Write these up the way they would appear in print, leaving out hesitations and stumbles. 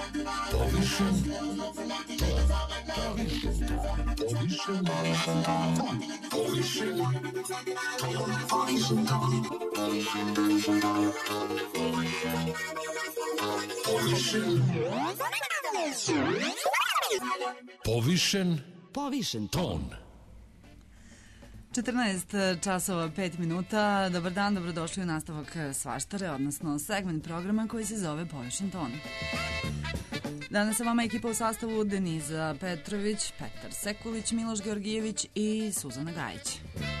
Povišen ton. 14 časova 5 minuta. Dobar dan, dobrodošli u nastavak Svaštare, odnosno segment programa koji se zove Povišen ton. Danas sa vama ekipa u sastavu Deniza Petrović, Petar Sekulić, Miloš Georgijević i Suzana Gajić.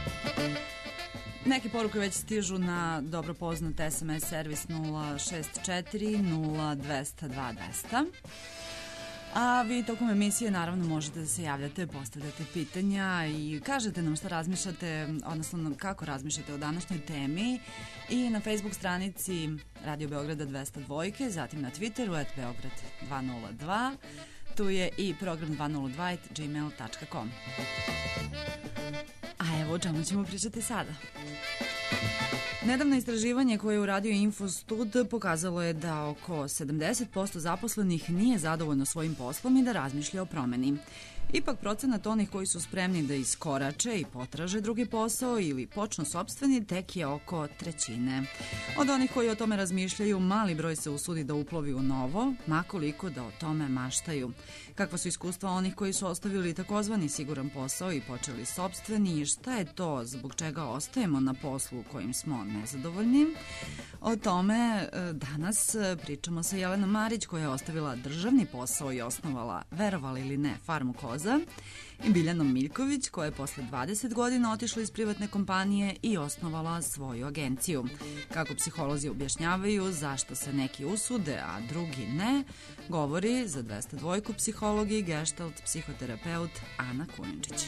Neke poruke već stižu na dobro poznat SMS servis 064 0200 200. A vi tokom emisije naravno možete da se javljate, postavljate pitanja i kažete nam šta razmišljate, odnosno kako razmišljate o današnjoj temi i na Facebook stranici Radio Beograda 202, zatim na Twitteru @Beograd202, tu je i program 202@gmail.com. A evo o čemu ćemo pričati sada. Nedavno istraživanje koje je uradio Infostud pokazalo je da oko 70% zaposlenih nije zadovoljno svojim poslom i da razmišlja o promeni. Ipak procenat onih koji su spremni da iskorače i potraže drugi posao ili počnu sopstveni tek je oko trećine. Od onih koji o tome razmišljaju, mali broj se usudi da uplovi u novo, makoliko da o tome maštaju. Kakva su iskustva onih koji su ostavili takozvani siguran posao i počeli sopstveni i šta je to zbog čega ostajemo na poslu kojim smo nezadovoljni? O tome danas pričamo sa Jelenom Marić koja je ostavila državni posao i osnovala, verovali ili ne, farmu koza, i Biljanom Miljković koja je posle 20 godina otišla iz privatne kompanije i osnovala svoju agenciju. Kako psiholozi objašnjavaju zašto se neki usude, a drugi ne, govori za 202 psiholog i gestalt psihoterapeut Ana Kuninčić.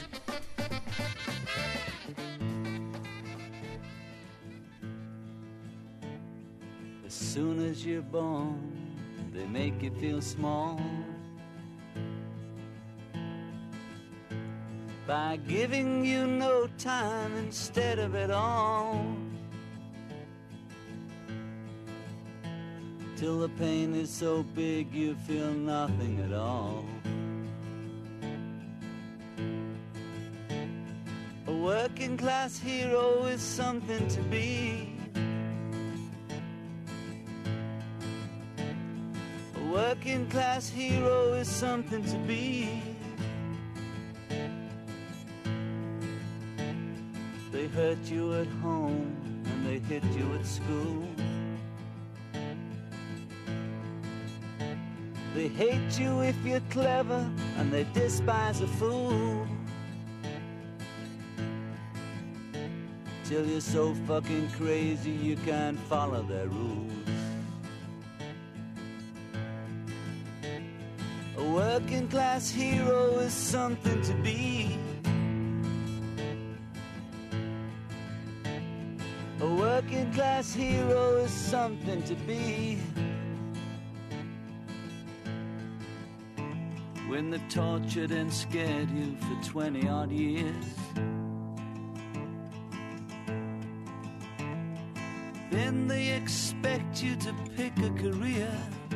As soon as you're born, they make you feel small by giving you no time instead of it all, till the pain is so big you feel nothing at all. A working class hero is something to be. A working class hero is something to be. They hurt you at home and they hit you at school. They hate you if you're clever and they despise a fool, till you're so fucking crazy you can't follow their rules. A working class hero is something to be. A working class hero is something to be. When they've tortured and scared you for 20 odd years, then they expect you to pick a career.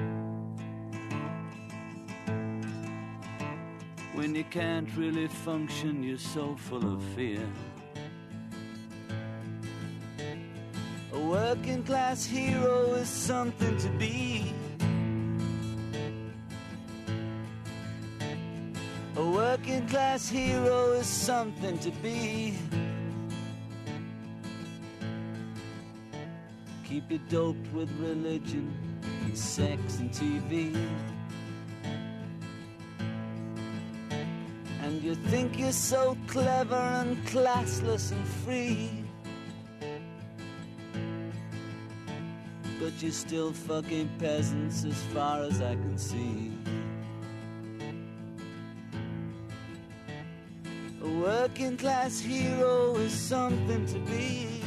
When you can't really function, you're so full of fear. A working class hero is something to be. A working class hero is something to be. Keep you doped with religion and sex and TV, and you think you're so clever and classless and free, but you're still fucking peasants as far as I can see. A working class hero is something to be.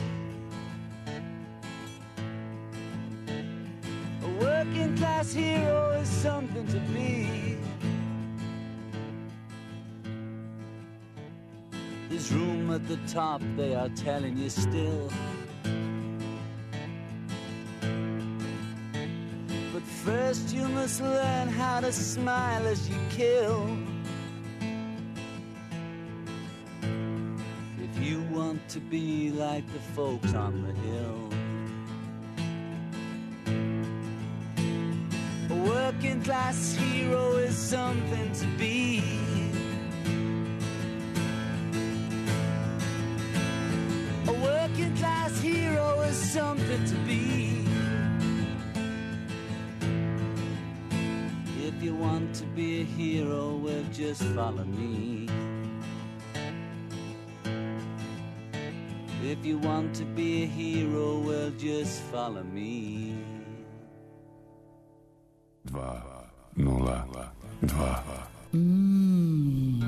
A working class hero is something to be. There's room at the top, they are telling you still, but first you You must learn how to smile as you kill. If you want to be like the folks on the hill. A working class hero is something to be. A working class hero is something to be. If you want to be a hero, well, just follow me. If you want to be a hero, well, just follow me. 202.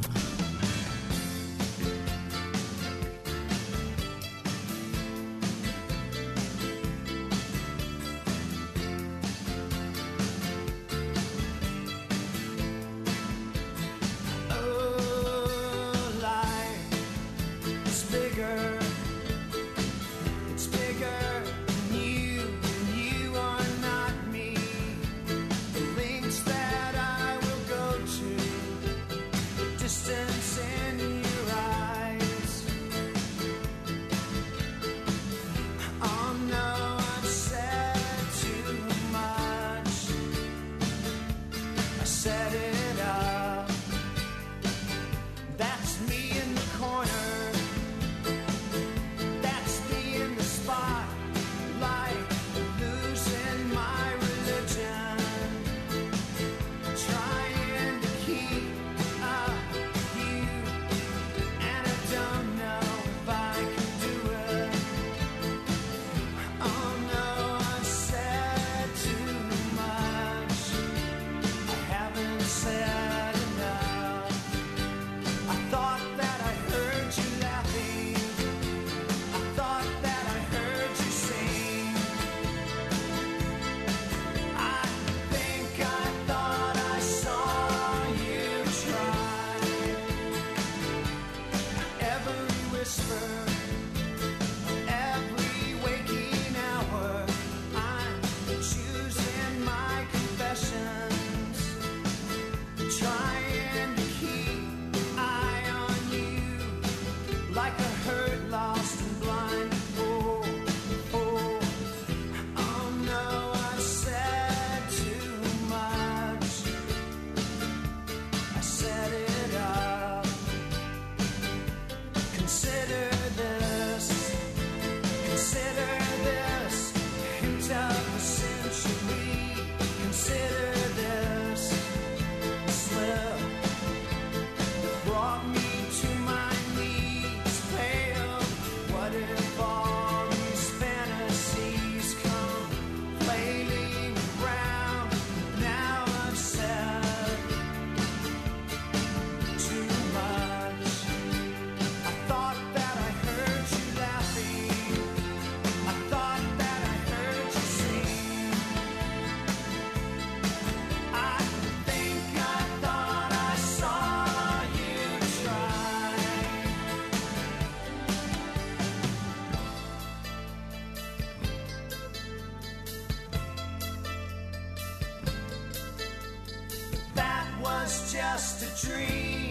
just a dream.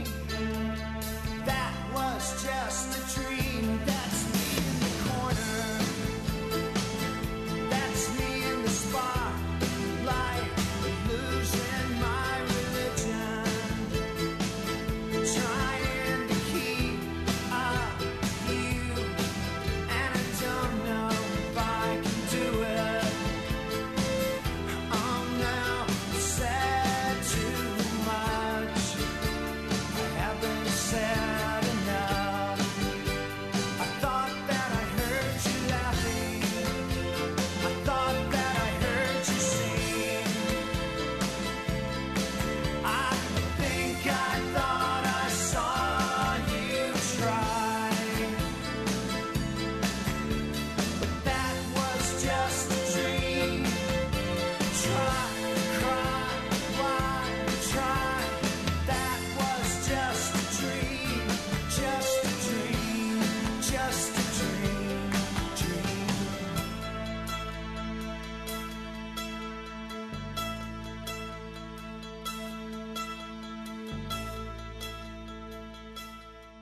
That was just a dream. That's me in the corner. That's me in the spotlight, losing my religion, trying to keep up you, and I don't know if I can do it. I'm now said too much. I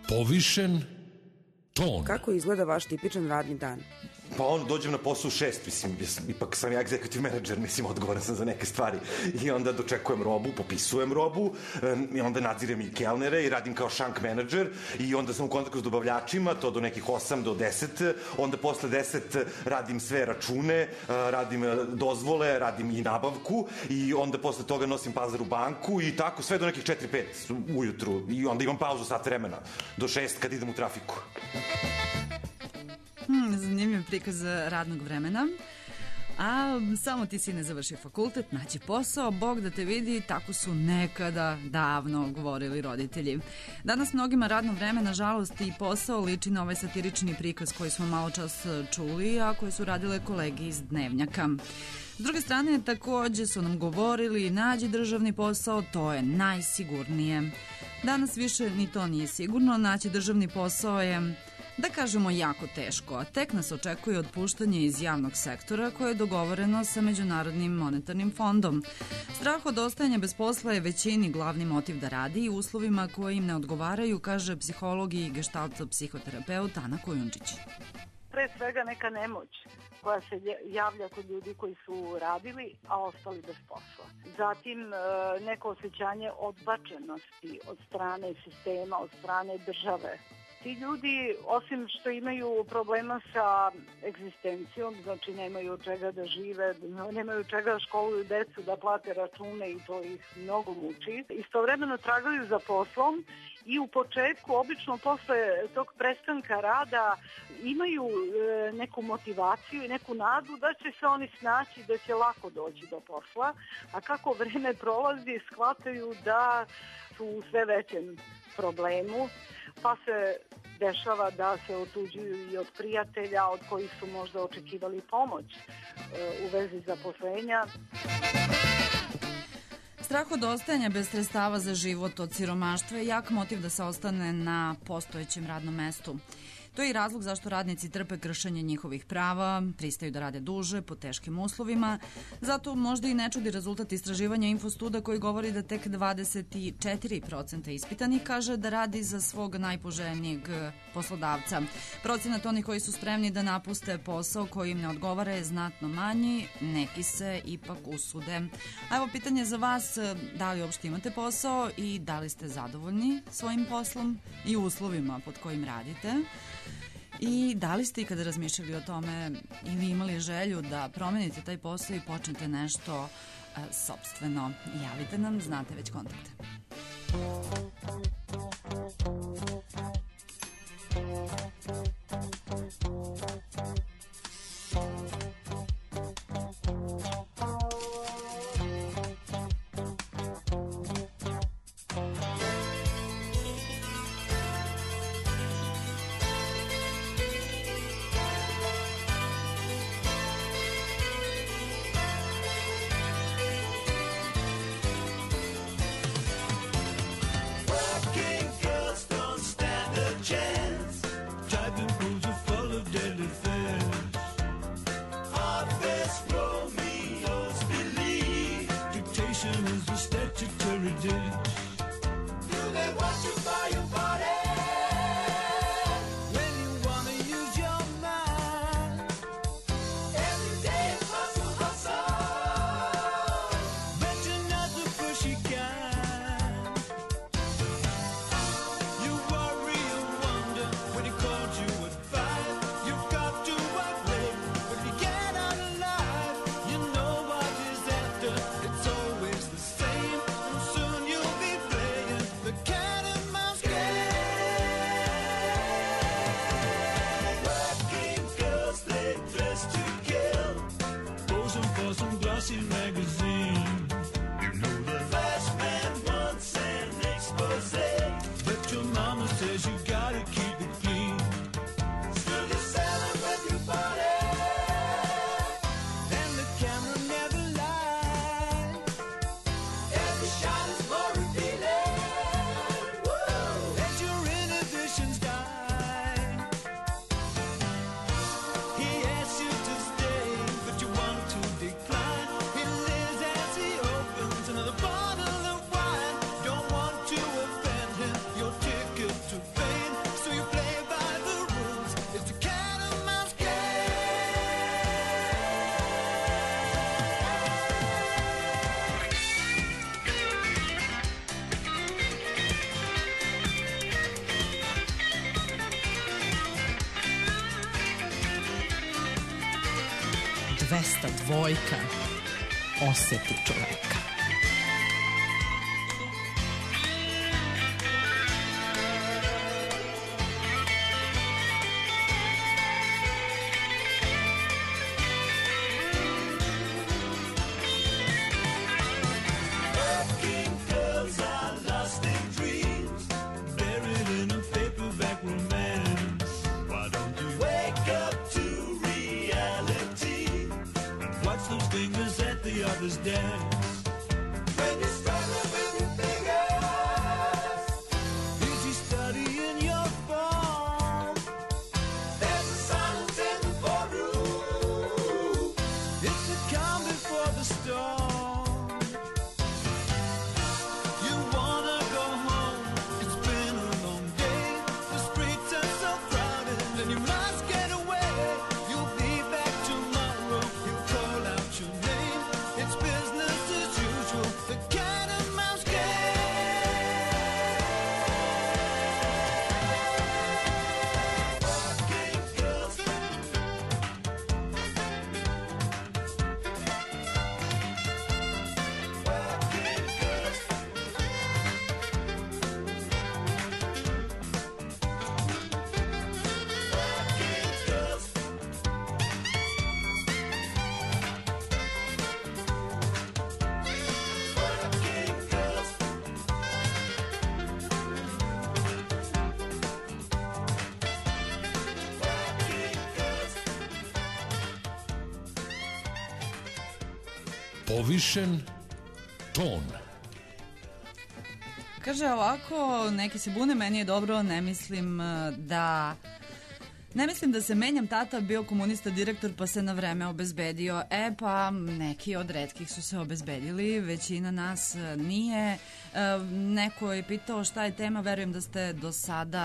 povišen ton. Kako izgleda vaš tipičan radni dan? Pa dođem na posao u 6, mislim, ipak sam ja executive manager, mislim, odgovoran sam za neke stvari. I onda dočekujem robu, popisujem robu, i onda nadzirem i kelnere i radim kao šank menadžer i onda sam u kontaktu s dobavljačima, to do nekih 8 do 10, onda posle 10 radim sve račune, radim dozvole, radim i nabavku i onda posle toga nosim pazar u banku i tako sve do nekih 4-5 ujutru i onda imam pauzu sat vremena do 6 kad idem u trafiku. Zanimljiv prikaz radnog vremena. A samo ti si ne završi fakultet, naći posao, Bog da te vidi, tako su nekada davno govorili roditelji. Danas mnogima radno vreme, nažalost, i posao liči na ovaj satirični prikaz koji smo malo čas čuli, a koje su radile kolege iz Dnevnjaka. S druge strane, takođe su nam govorili, nađi državni posao, to je najsigurnije. Danas više ni to nije sigurno, naći državni posao je, da kažemo, jako teško, a tek nas očekuje otpuštanje iz javnog sektora koje je dogovoreno sa Međunarodnim monetarnim fondom. Strah od ostajanja bez posla je većini glavni motiv da radi i uslovima koji im ne odgovaraju, kaže psiholog i geštalto psihoterapeut Ana Kojundžić. Pre svega neka nemoć koja se javlja kod ljudi koji su radili, a ostali bez posla. Zatim neko osjećanje odbačenosti od strane sistema, od strane države. Ti ljudi, osim što imaju problema sa egzistencijom, znači nemaju od čega da žive, nemaju od čega školuju decu, da plate račune i to ih mnogo muči, istovremeno tragaju za poslom i u početku, obično posle tog prestanka rada, imaju neku motivaciju i neku nadu da će se oni snaći, da će lako doći do posla, a kako vreme prolazi, shvataju da su u sve većem problemu, pa se dešava da se otuđuju i od prijatelja od kojih su možda očekivali pomoć u vezi zaposlenja. Strah od ostajanja bez sredstava za život od siromaštva je jak motiv da se ostane na postojećem radnom mestu. To je i razlog zašto radnici trpe kršenje njihovih prava, pristaju da rade duže, po teškim uslovima. Zato možda i ne čudi rezultat istraživanja Infostuda koji govori da tek 24% ispitanih kaže da radi za svog najpoželjnijeg poslodavca. Procenat onih koji su spremni da napuste posao koji im ne odgovara je znatno manji, neki se ipak usude. A evo pitanje za vas, da li uopšte imate posao i da li ste zadovoljni svojim poslom i uslovima pod kojim radite? I da li ste ikada razmišljali o tome ili imali želju da promenite taj posao i počnete nešto sopstveno? Javite nam, znate već kontakte. Soon you'll be blessed. 202 oseti čoveka. Others dance. When you struggle with your fingers, busy studying your form. There's a silence in the ballroom. It's the calm before the storm. You wanna go home. It's been a long day. The streets are so crowded, and you must get away. You'll be back tomorrow. You call out your name. It's business as usual, the cat and mouse game. Working girls. Working girls. Working girls. Povišen ton. Kaže ovako, neki se bune, meni je dobro, ne mislim da se menjam, tata bio komunista direktor pa se na vreme obezbedio. Pa neki od retkih su se obezbedili, većina nas nije. Neko je pitao šta je tema, verujem da ste do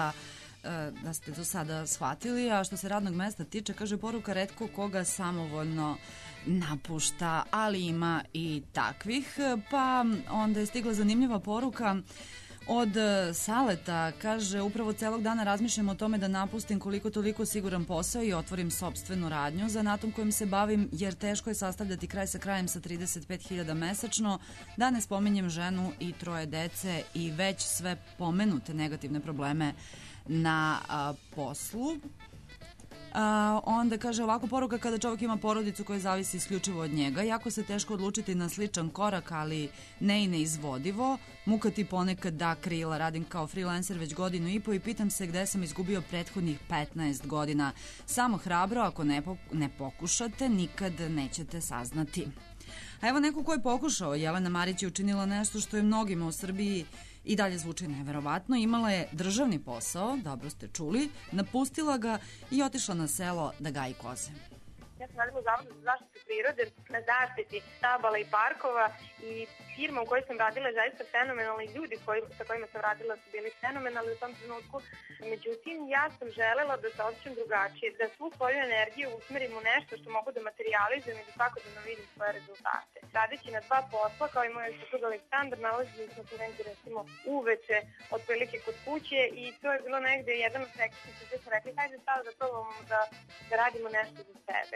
sada shvatili, a što se radnog mesta tiče, kaže poruka, retko koga samovoljno napušta, ali ima i takvih. Pa onda je stigla zanimljiva poruka od Saleta, kaže upravo celog dana razmišljam o tome da napustim koliko toliko siguran posao i otvorim sopstvenu radnju zanatom kojim se bavim, jer teško je sastavljati kraj sa krajem sa 35.000 mesečno, da ne spominjem ženu i 3 dece i već sve pomenute negativne probleme na poslu. Onda kaže ovako poruka, kada čovjek ima porodicu koja zavisi isključivo od njega, jako se teško odlučiti na sličan korak, ali ne i neizvodivo. Muka ti ponekad da krila, radim kao freelancer već 1,5 godinu i pitam se gde sam izgubio prethodnih 15 godina. Samo hrabro, ako ne pokušate, nikad nećete saznati. A evo neko ko je pokušao, Jelena Marić je učinila nešto što je mnogima u Srbiji i dalje zvuči neverovatno. Imala je državni posao, dobro ste čuli, napustila ga i otišla na selo da gaji koze. Ja sam radila u Zavodu za zaštitu prirode na zaštiti stabala i parkova i firma u kojoj sam radila je zaista fenomenalna i ljudi sa kojima sam radila su bili fenomenalni u tom trenutku. Međutim, ja sam želela da se osjećam drugačije, da svu svoju energiju usmerim u nešto što mogu da materializujem i da svakodnevno vidim svoje rezultate. Radeći na 2 posla, kao i moj suprug Aleksandar, nalazili smo se negdje recimo uveče, otprilike kod kuće i to je bilo negdje jedan od prekrišnica gdje smo rekli hajde sada da probamo da radimo nešto za sebe.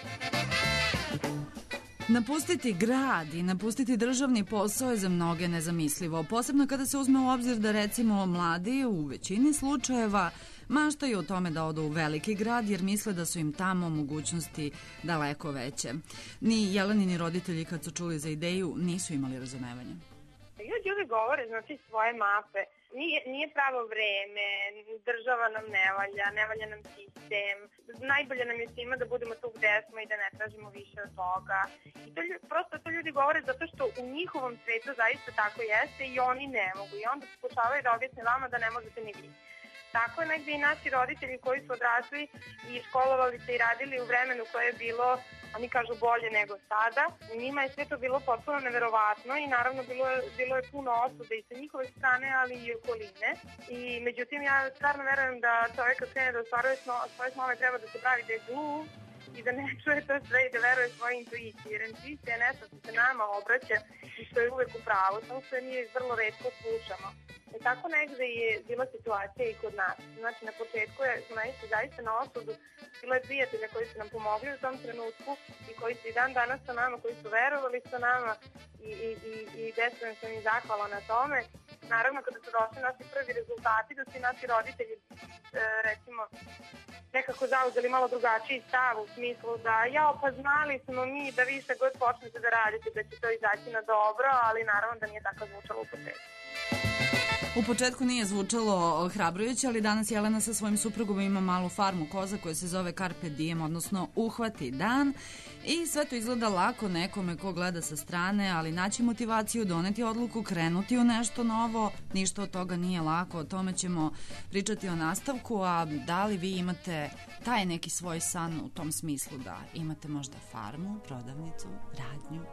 Napustiti grad i napustiti državni posao je za mnoge nezamislivo, posebno kada se uzme u obzir da recimo mladi u većini slučajeva maštaju o tome da odu u veliki grad jer misle da su im tamo mogućnosti daleko veće. Ni Jelenini roditelji kad su čuli za ideju nisu imali razumevanja. Ljudi uvijek govore, znači svoje mape. Nije pravo vreme, država nam ne valja nam sistem, najbolje nam je svima da budemo tu gde smo i da ne tražimo više od toga. I prosto to ljudi govore zato što u njihovom svetu zaista tako jeste i oni ne mogu i onda se pokušavaju da objasne vama da ne možete ni vi. Tako je negdje i naši roditelji koji su odrasli i školovali se i radili u vremenu koje je bilo, oni kažu bolje nego sada. Njima je sve to bilo potpuno neverovatno i naravno bilo je puno osude i sa njihove strane, ali i okoline. I međutim ja stvarno verujem da čovjek kad krene da ostvaruje svoje snove treba da se pravi da je gluv i da ne čuje to sve i da veruje svoje intuicije. Jer intuicija je nešto što se nama obraća i što je uvek u pravu, samo što mi je vrlo retko slušamo. I tako negde je bila situacija i kod nas. Znači, na početku smo naišli zaista na osudu. Bilo je prijatelja koji su nam pomogli u tom trenutku i koji su i dan danas sa nama, koji su verovali sa nama i desno sam im zahvala na tome. Naravno, kada su došli naši prvi rezultati, da su i naši roditelji, recimo, nekako zauzeli malo drugačiji stav u smislu da pa znali smo mi da vi šta god počnete da radite, da će to izaći na dobro, ali naravno da nije tako zvučalo u početku. U početku nije zvučalo hrabrujuće, ali danas Jelena sa svojim suprugom ima malu farmu koza koja se zove Carpe Diem, odnosno uhvati dan. I sve to izgleda lako nekome ko gleda sa strane, ali naći motivaciju, doneti odluku, krenuti u nešto novo, ništa od toga nije lako. O tome ćemo pričati o nastavku, a da li vi imate taj neki svoj san u tom smislu da imate možda farmu, prodavnicu, radnju?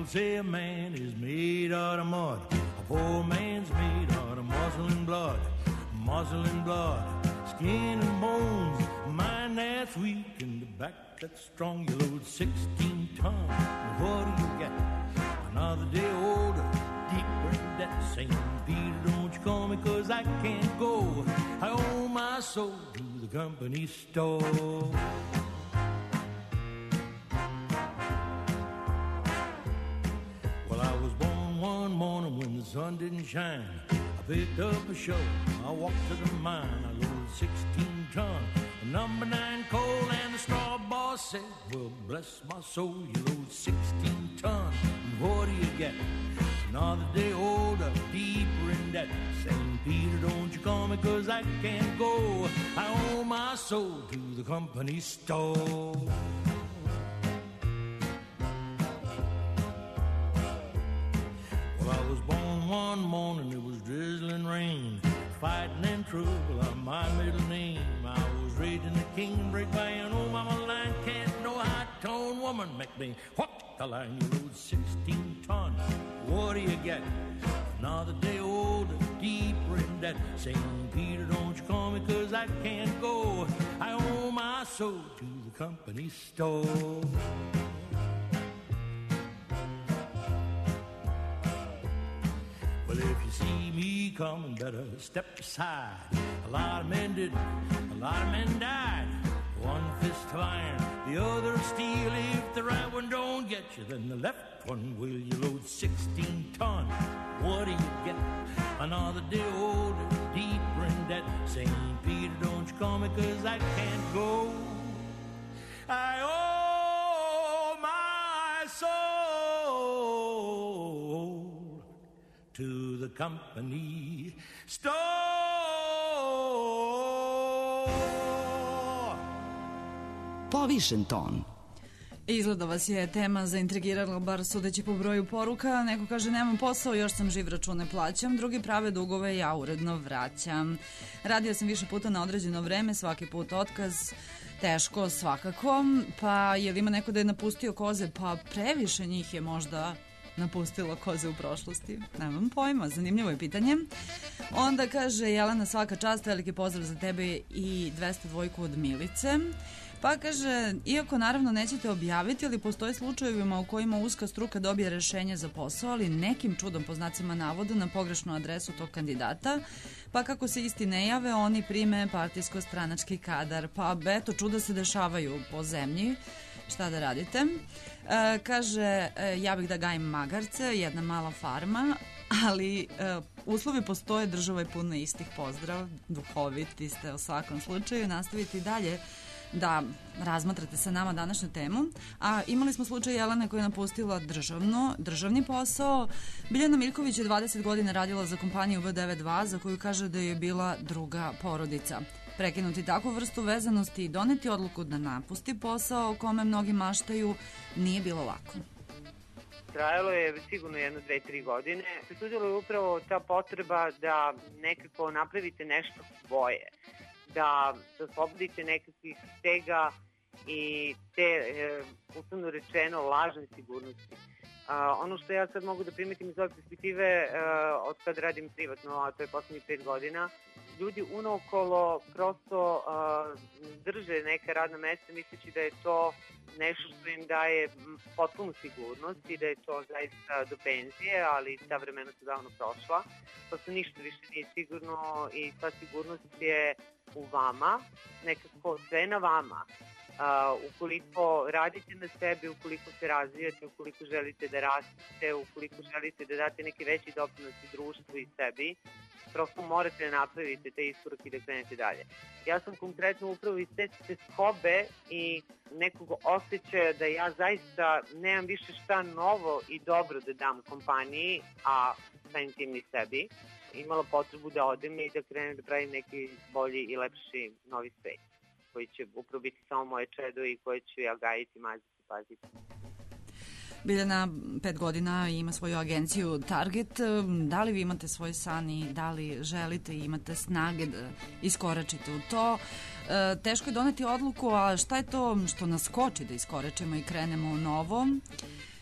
People say a man is made out of mud. A poor man's made out of muslin blood. Muslin blood, skin and bones. Mind that's weak and the back that's strong. You load 16 tons. And what do you get? Another day older, deeper in that same. Peter, don't you call me 'cause I can't go. I owe my soul to the company store. Well, I was born one morning when the sun didn't shine. I picked up a shovel, I walked to the mine. I loaded 16 tons of number 9 coal, and the straw boss said, well, bless my soul, you load 16 tons, and what do you get? Another day older, deeper in debt. Saying, Peter, don't you call me 'cause I can't go. I owe my soul to the company store. Well, I was born one morning, it was drizzling rain. Fighting and trouble on my middle name. I was raised in the king, break by an old mama line. Can't no high-tone woman make me what the line. You load 16 tons, what do you get? Another day older, deeper in debt. Saying, Peter, don't you call me 'cause I can't go. I owe my soul to the company store. Well, if you see me coming, better step aside. A lot of men did, a lot of men died. One fist of iron, the other of steel. If the right one don't get you, then the left one will. You load 16 tons, what do you get? Another day older, deeper in debt. Saying, Peter, don't you call me 'cause I can't go. I owe my soul to the company store. Povišen ton. Izgleda vas je tema zaintrigirala, bar sudeći po broju poruka. Neko kaže, nemam posao, još sam živ, račune plaćam. Drugi prave dugove, ja uredno vraćam. Radio sam više puta na određeno vreme, svaki put otkaz. Teško svakako. Pa je li ima neko da je napustio koze? Pa previše njih je možda napustilo koze u prošlosti. Nemam pojma, zanimljivo je pitanje. Onda kaže Jelena, svaka čast, veliki pozdrav za tebe i 202 od Milice. Pa kaže, iako naravno nećete objaviti, ali postoje slučajevima u kojima uska struka dobije rešenje za posao, ali nekim čudom, po znacima navoda, na pogrešnu adresu tog kandidata, pa kako se isti ne jave, oni prime partijsko-stranački kadar. Pa eto, čuda se dešavaju po zemlji. Šta da radite? Kaže, ja bih da gajim magarce, jedna mala farma, ali uslovi postoje, država je puna istih. Pozdrav, duhoviti ste u svakom slučaju, nastaviti dalje da razmatrate sa nama današnju temu. A imali smo slučaj Jelene koja je napustila državni posao. Biljana Miljković je 20 godina radila za kompaniju V92 za koju kaže da je bila druga porodica. Prekinuti takvu vrstu vezanosti i doneti odluku da napusti posao o kome mnogi maštaju nije bilo lako. Trajalo je sigurno 1, 2, 3 godine. Presudila je upravo ta potreba da nekako napravite nešto svoje, da oslobodite nekakvih stega i te, uslovno rečeno, lažne sigurnosti. Ono što ja sad mogu da primetim iz ove perspektive od kad radim privatno, a to je poslednjih 5 godina, ljudi unaokolo prosto drže neka radna mesta misleći da je to nešto što im daje potpunu sigurnost i da je to zaista do penzije, ali ta vremena su davno prošla. Prosto ništa više nije sigurno i ta sigurnost je u vama, nekako sve na vama. Ukoliko radite na sebi, ukoliko se razvijate, ukoliko želite da rastete, ukoliko želite da date neki veći doprinos i društvu i sebi, prosto morate da napravite te iskorak i da krenete dalje. Ja sam konkretno upravo iz te skobe i nekog osjećaja da ja zaista nemam više šta novo i dobro da dam kompaniji, a samim tim i sebi, imala potrebu da odem i da krenem da pravim neki bolji i lepši novi svet, koji će upravo biti samo moje čedo i koje ću ja gajiti, maziti, paziti. Biljana 5 godina ima svoju agenciju Target. Da li vi imate svoj san i da li želite i imate snage da iskoračite u to? Teško je doneti odluku, a šta je to što nas koči da iskoračimo i krenemo u novo?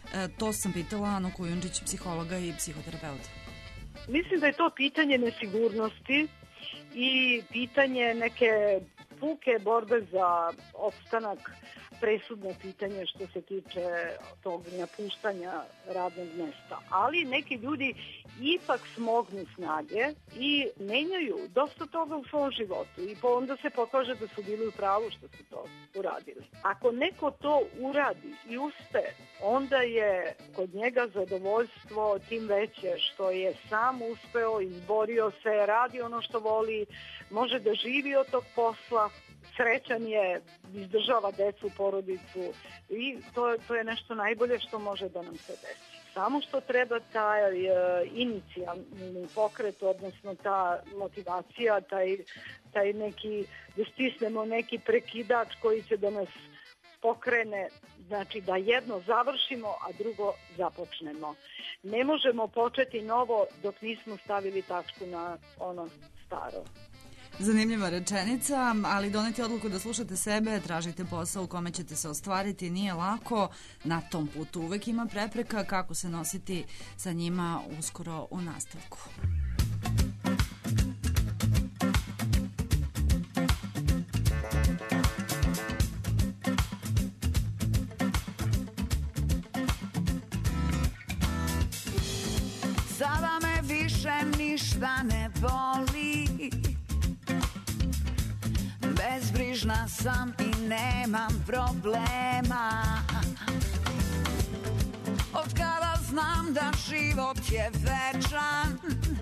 To sam pitala Anu Kujundžić, psihologa i psihoterapeuta. Mislim da je to pitanje nesigurnosti i pitanje neke puke borbe za opstanak, presudno pitanje što se tiče tog napuštanja radnog mesta. Ali neki ljudi ipak smognu snage i menjaju dosta toga u svom životu i onda se pokaže da su bili u pravu što su to uradili. Ako neko to uradi i uspe, onda je kod njega zadovoljstvo tim veće što je sam uspeo, izborio se, radi ono što voli, može da živi od tog posla, srećan je, izdržava decu, porodicu i to je nešto najbolje što može da nam se desi. Samo što treba taj inicijalni pokret, odnosno ta motivacija, taj neki, da stisnemo neki prekidač koji će da nas pokrene, znači da jedno završimo, a drugo započnemo. Ne možemo početi novo dok nismo stavili tačku na ono staro. Zanimljiva rečenica, ali doneti odluku da slušate sebe, tražite posao u kome ćete se ostvariti, nije lako. Na tom putu uvek ima prepreka, kako se nositi sa njima uskoro u nastavku. Sada me više ništa ne boli, bezbrižna sam i nemam problema. Od kada znam da život je večan,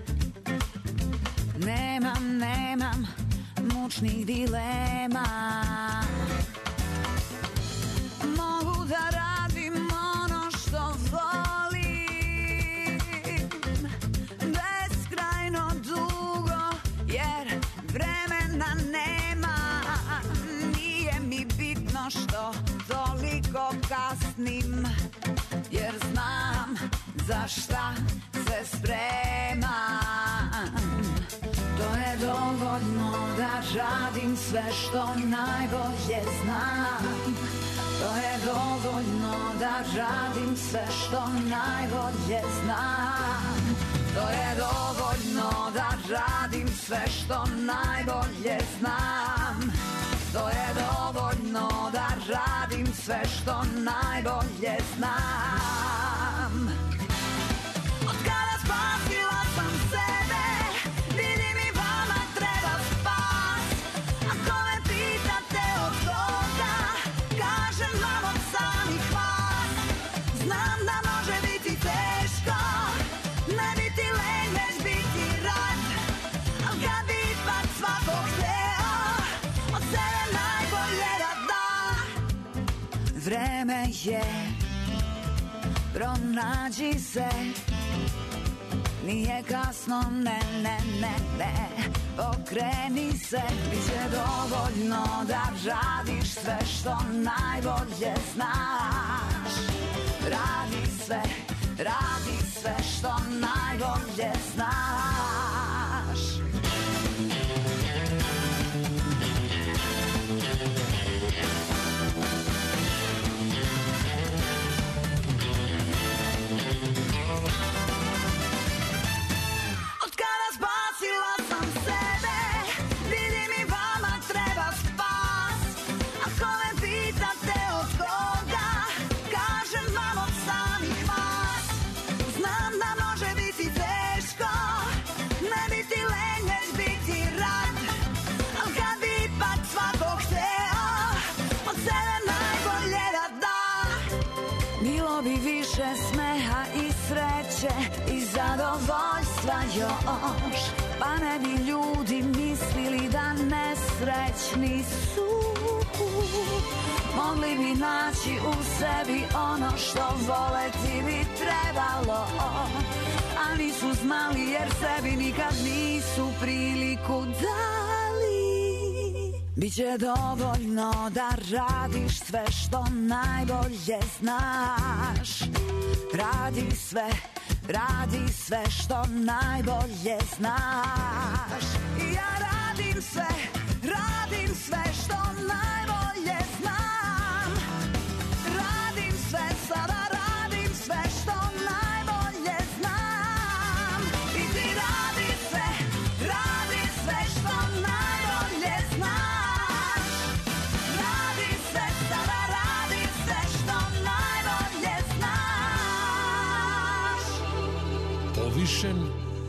nemam mučnih dilema. Mogu da radim ono što volim, beskrajno dugo, jer vremena nema. Nije mi bitno što toliko kasnim, jer znam za šta se spremam. To je dovoljno da radim sve što najbolje znam. To je dovoljno da radim sve što najbolje znam. To je dovoljno da radim sve što najbolje znam. To je dovoljno da radim sve što najbolje znam. Od kada spasila sam sebe, vidim i vama treba spas. Ako me pitate od koga, kažem vam od samih vas. Znam da može biti teško, ne biti len, već biti rad. Al kad bi ipak svako hteo od sebe najbolje da da. Vreme je, pronađi se, nije kasno, ne, pokreni se. Biće dovoljno da radiš sve što najbolje znaš. Radi sve što najbolje znaš. Od kada spasila sam sebe, vidim i vama treba spas. Ako me pitate od koga, kažem vam od samih vas. Znam da može biti teško, ne biti len, već biti rad. Al kad bi ipak svako hteo od sebe najbolje da da. Bilo bi više smeha i sreće i zadovoljstva još, pa ne bi ljudi mislili da nesrećni su. Mogli bi naći u sebi ono što voleti bi trebalo, a nisu znali jer sebi nikad nisu priliku dali. Biće dovoljno da radiš sve što najbolje znaš. Radi sve što najbolje znaš. I ja radim sve što najbolje znam. Radim sve, sada radim Povišen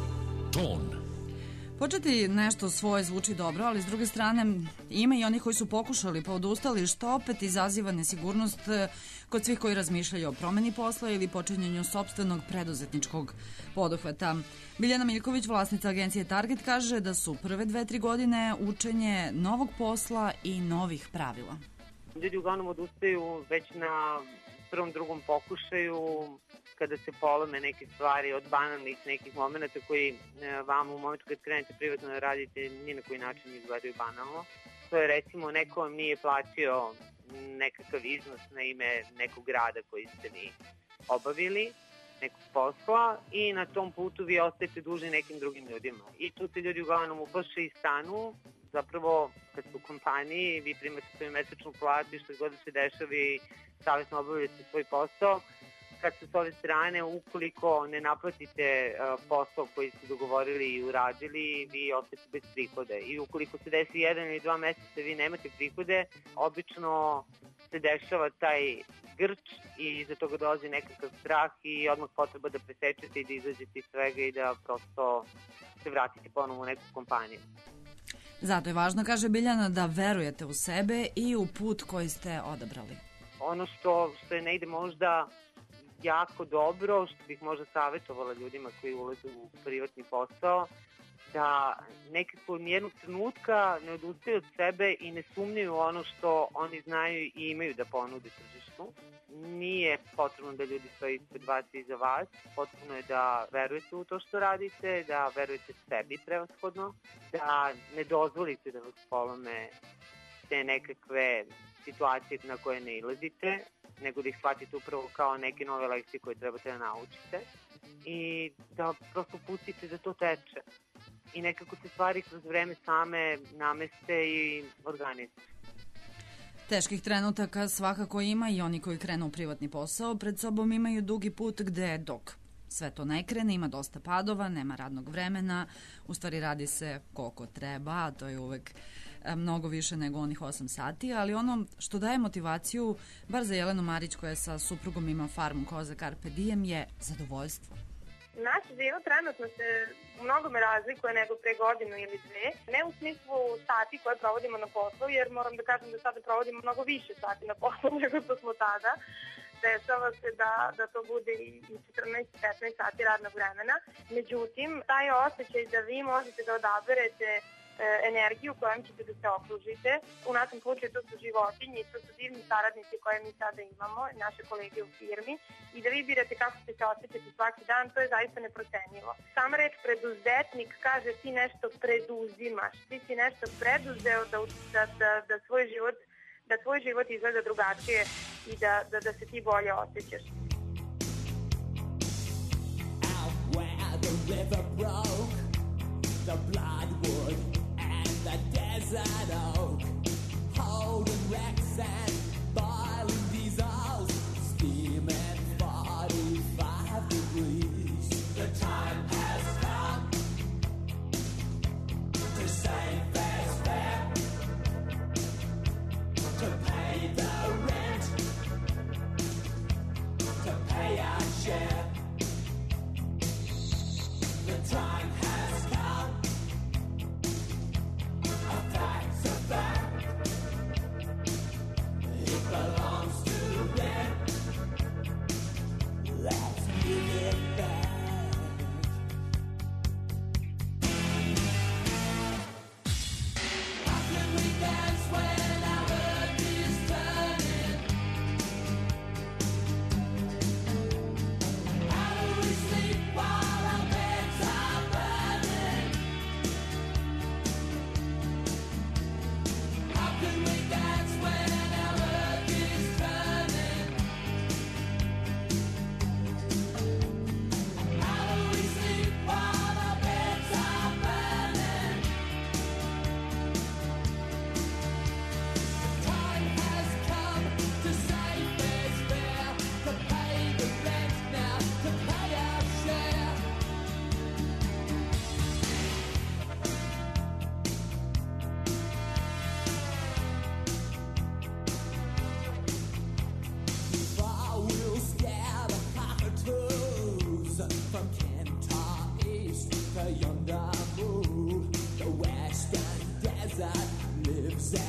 ton. Početi nešto svoje zvuči dobro, ali s druge strane ima i onih koji su pokušali pa odustali, što opet izaziva nesigurnost kod svih koji razmišljaju o promeni posla ili počinjenju sopstvenog preduzetničkog poduhvata. Biljana Miljković, vlasnica agencije Target, kaže da su prve 2-3 godine učenje novog posla i novih pravila. Ljudi uglavnom odustaju već na prvom, drugom pokušaju, kada se polome neke stvari od banalnih nekih momenta koji vam u momentu kad krenete privatno da radite ni na koji način izgledaju banalno. To je recimo neko vam nije platio nekakav iznos na ime nekog rada koji ste vi obavili, nekog posla i na tom putu vi ostajete dužni nekim drugim ljudima. I tu se ljudi uglavnom uplaše i stanu. Zapravo, kad ste u kompaniji, vi primate svoju mesečnu platu i što god da se dešava i savjesno obavljate svoj posao. Kad se s ove strane, ukoliko ne naplatite posao koji ste dogovorili i uradili, vi ostajete bez prihode. I ukoliko se desi 1 ili 2 meseca vi nemate prihode, obično se dešava taj grč i iza toga dolazi nekakav strah i odmah potreba da presečete i da izađete iz svega i da prosto se vratite ponovo u neku kompaniju. Zato je važno, kaže Biljana, da verujete u sebe i u put koji ste odabrali. Ono što je negde možda jako dobro, što bih možda savjetovala ljudima koji ulaze u privatni posao, da nekako nijednog trenutka ne odustaju od sebe i ne sumnjaju ono što oni znaju i imaju da ponude tržištu. Nije potrebno da ljudi stoji ispred vas i iza vas, potrebno je da verujete u to što radite, da verujete sebi prevashodno, da ne dozvolite da vas polome te nekakve situacije na koje ne ilazite, nego da ih shvatite upravo kao neke nove lekcije koje trebate da naučite i da prosto pustite da to teče i nekako se stvari kroz vreme same nameste i organizuju. Teških trenutaka svakako ima i oni koji krenu u privatni posao pred sobom imaju dugi put gde dok sve to ne krene, ima dosta padova, nema radnog vremena, u stvari radi se koliko treba, a to je uvek mnogo više nego onih 8 sati, ali ono što daje motivaciju, bar za Jelenu Marić koja sa suprugom ima farmu koza Carpe Diem, je zadovoljstvo. Naš život trenutno se u mnogome razlikuje nego pre godinu ili dve. Ne u smislu sati koje provodimo na poslu, jer moram da kažem da sada provodimo mnogo više sati na poslu nego što smo tada. Dešava se da to bude i 14-15 sati radnog vremena. Međutim, taj osjećaj da vi možete da odaberete energiju kojom ćete da se okružite. U našem slučaju to su životinje i to su divni saradnici koje mi sada imamo, naše kolege u firmi, i da vi birate kako ćete se osjećati svaki dan, to je zaista neprocenjivo. Sama reč preduzetnik kaže ti nešto preduzimaš, ti si nešto preduzeo da svoj život izgleda drugačije i da se ti bolje osjećaš. Out where the river broke, the bloodwood the desert oak, holding wrecks and boiling diesels, steaming 45 degrees. The time has come to save fair's fair, to pay the rent, to pay our share. The time has come. Facts are fact.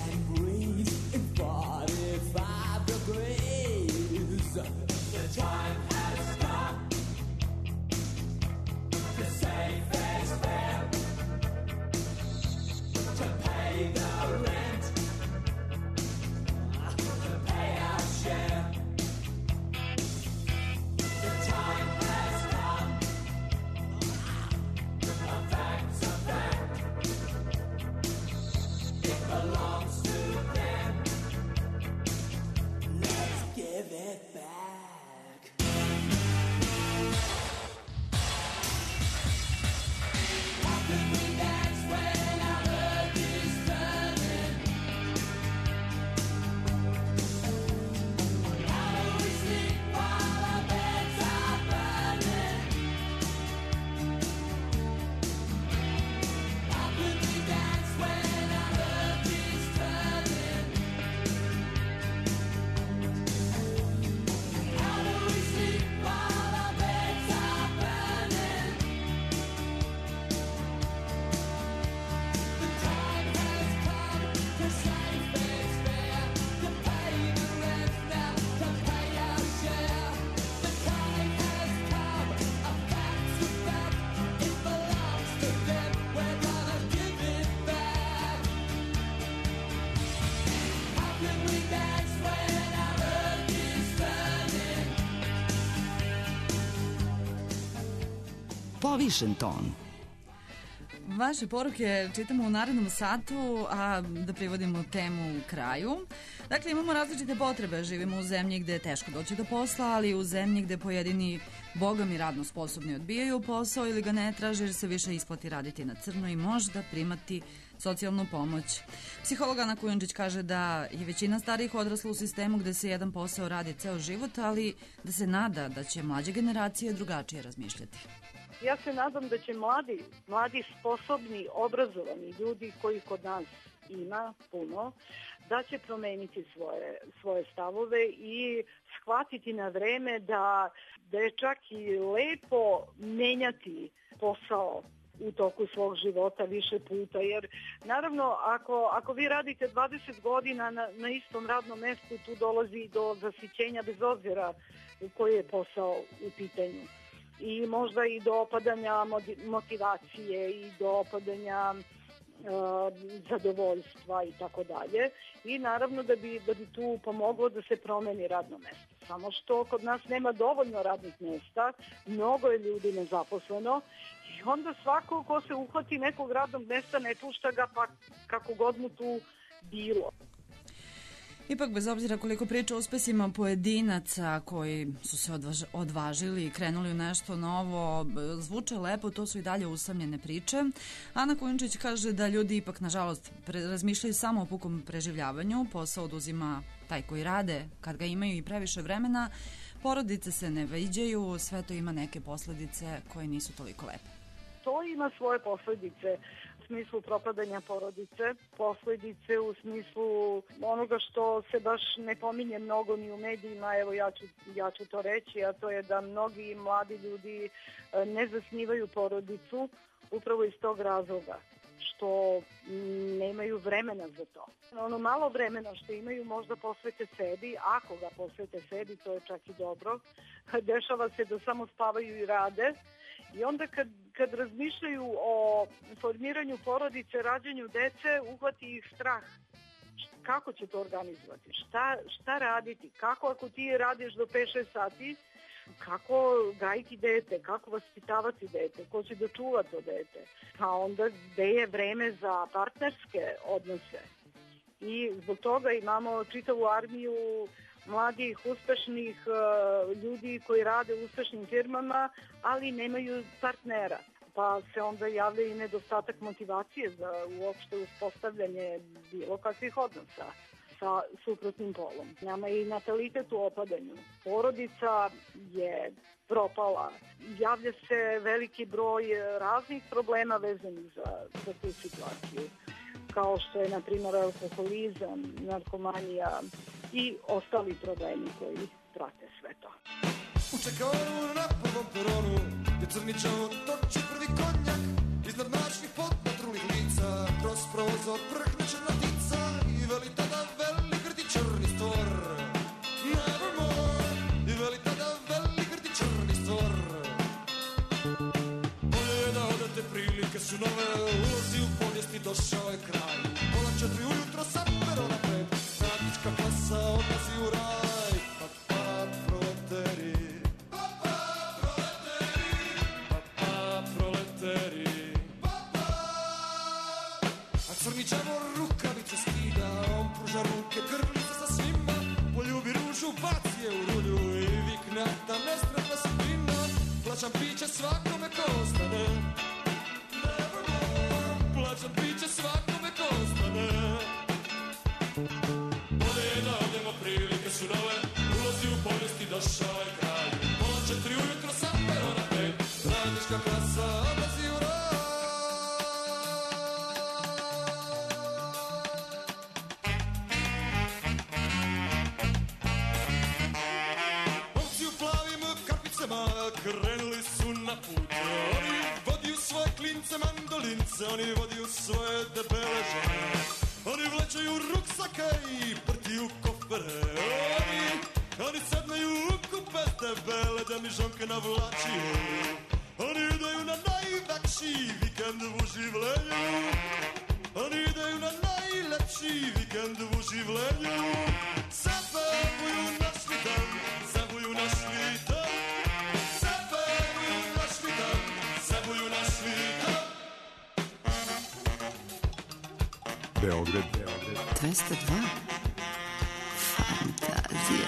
can breathe in 45 degrees. The time has come to save fair's fair, to pay the rent, to pay our share. The time has come. A fact's a fact. It belongs to them. Let's give it back. How can we dance when our earth is turning? How do we sleep while our beds are burning? How can we dance when our earth is turning? How do we sleep while our beds are burning? The time has come to save fair's fair, to pay the rent now, to pay our share. The time has come, a fact's a fact. It belongs to them. We're gonna give it back. How can we dance when our earth is turning? Povišen ton. Vaše poruke čitamo u narednom satu, a da privodimo temu kraju. Dakle, imamo različite potrebe. Živimo u zemlji gde je teško doći do posla, ali i u zemlji gde pojedini bogami radno sposobni odbijaju posao ili ga ne traže jer se više isplati raditi na crno i možda primati socijalnu pomoć. Psiholog Ana Kujundžić kaže da je većina starijih odrasla u sistemu gde se jedan posao radi ceo život, ali da se nada da će mlađe generacije drugačije razmišljati. Ja se nadam da će mladi sposobni, obrazovani ljudi koji kod nas ima puno, da će promeniti svoje stavove i shvatiti na vreme da je čak i lepo menjati posao u toku svog života više puta, jer naravno ako vi radite 20 godina na istom radnom mestu, tu dolazi do zasićenja bez obzira koji je posao u pitanju. I možda i do opadanja motivacije i do opadanja zadovoljstva i tako dalje. I naravno da bi tu pomoglo da se promeni radno mesto. Samo što kod nas nema dovoljno radnih mesta, mnogo je ljudi nezaposleno i onda svako ko se uhvati nekog radnog mesta ne pušta ga pa kako god mu tu bilo. Ipak, bez obzira koliko priča o uspesima pojedinaca koji su se odvažili i krenuli u nešto novo, zvuče lepo, to su i dalje usamljene priče. Ana Kujundžić kaže da ljudi ipak, nažalost, razmišljaju samo o pukom preživljavanju, posao oduzima taj koji rade, kad ga imaju i previše vremena, porodice se ne viđaju, sve to ima neke posledice koje nisu toliko lepe. To ima svoje posledice u smislu propadanja porodice, posledice u smislu onoga što se baš ne pominje mnogo ni u medijima, evo ja ću to reći, a to je da mnogi mladi ljudi ne zasnivaju porodicu upravo iz tog razloga što nemaju vremena za to. Ono malo vremena što imaju možda posvete sebi, ako ga posvete sebi, to je čak i dobro. Dešava se da samo spavaju i rade. I onda kad razmišljaju o formiranju porodice, rađanju dece, uhvati ih strah. Kako će to organizovati? Šta raditi? Kako ako ti radiš do 5-6 sati, kako gajiti dete? Kako vaspitavati dete? Ko će da čuva to dete? Pa onda gde je vreme za partnerske odnose? I zbog toga imamo čitavu armiju mladih, uspešnih ljudi koji rade u uspešnim firmama, ali nemaju partnera. Pa se onda javlja i nedostatak motivacije za uopšte uspostavljanje bilo kakvih odnosa sa suprotnim polom. Nama je i natalitet u opadanju. Porodica je propala. Javlja se veliki broj raznih problema vezanih za tu situaciju, kao što je, na primjer, alkoholizam, narkomanija i ostali problemi koji prate sve to. U čekaonu na prvom peronu, gdje crničao toči prvi konjak, iznad mračnih potpatrulnih lica, kroz prozor prhne črnatica i velika se oni vodi u svoje debele žene. Oni vlečaju ruksake i prtiju kofere. Oni sedneju u kupe debele da mi žonke navlačiju. Oni idaju na najveći vikend u življenju. Oni idaju na najlepši vikend u življenju. Zapevuju našli dan, zapevuju našli dan. Zapevuju našli dan, zapevuju našli dan. Beograd 202. Fantazija.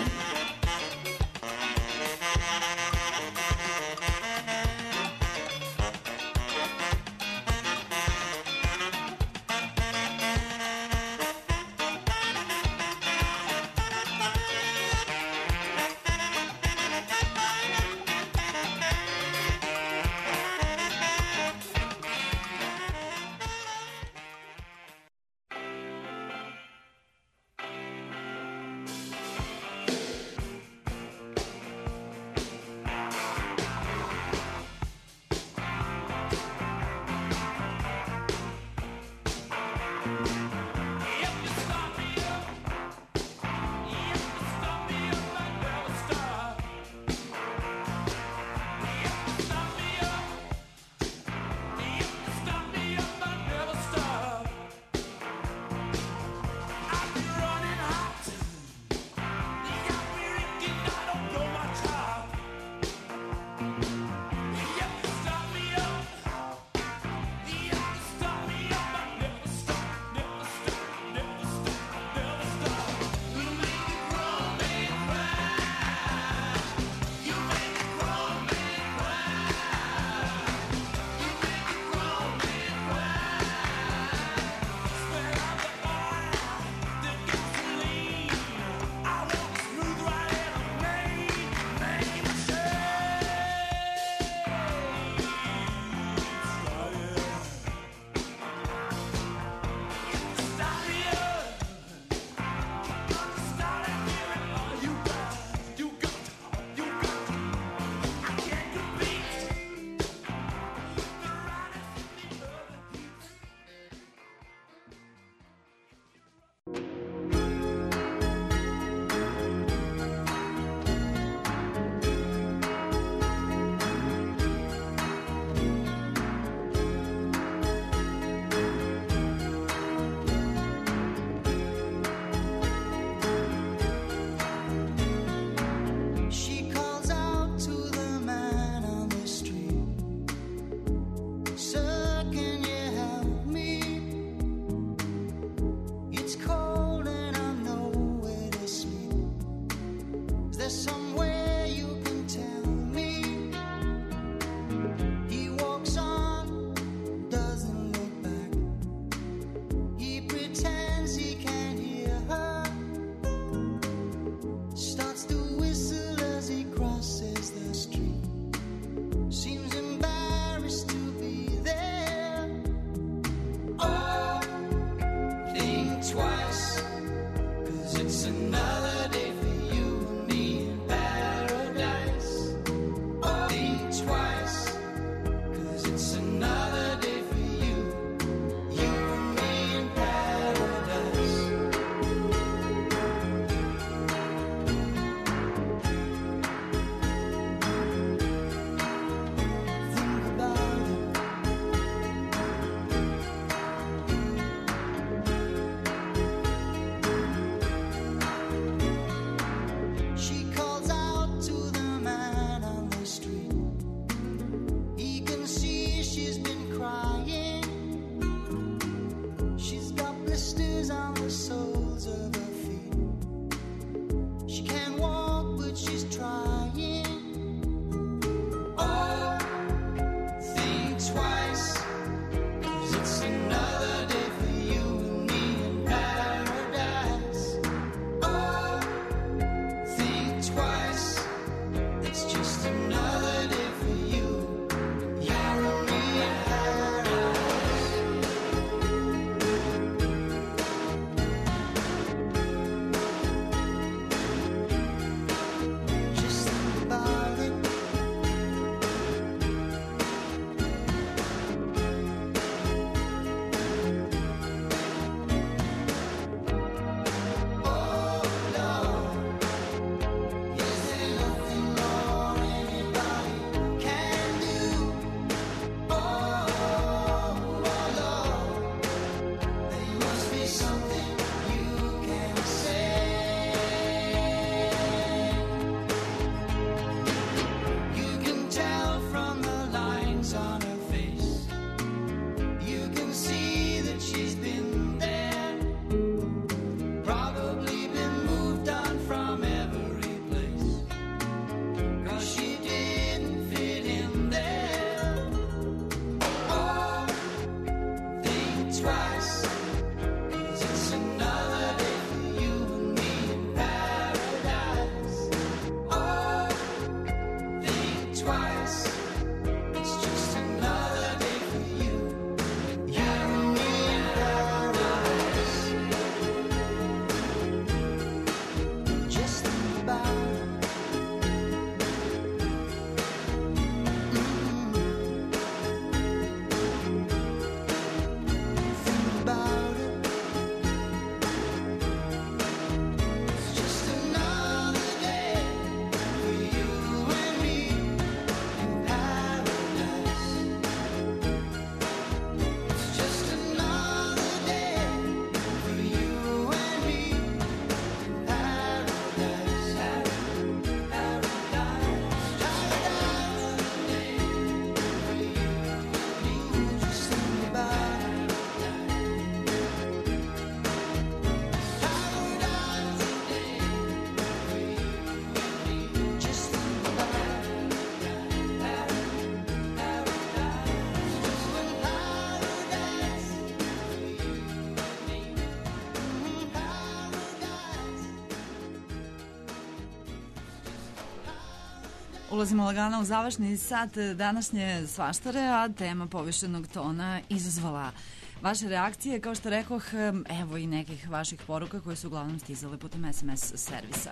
Ulazimo lagano u završni sat današnje svaštare, a tema povišenog tona izazvala vaše reakcije, kao što rekoh, evo i nekih vaših poruka koje su uglavnom stizale putem SMS servisa.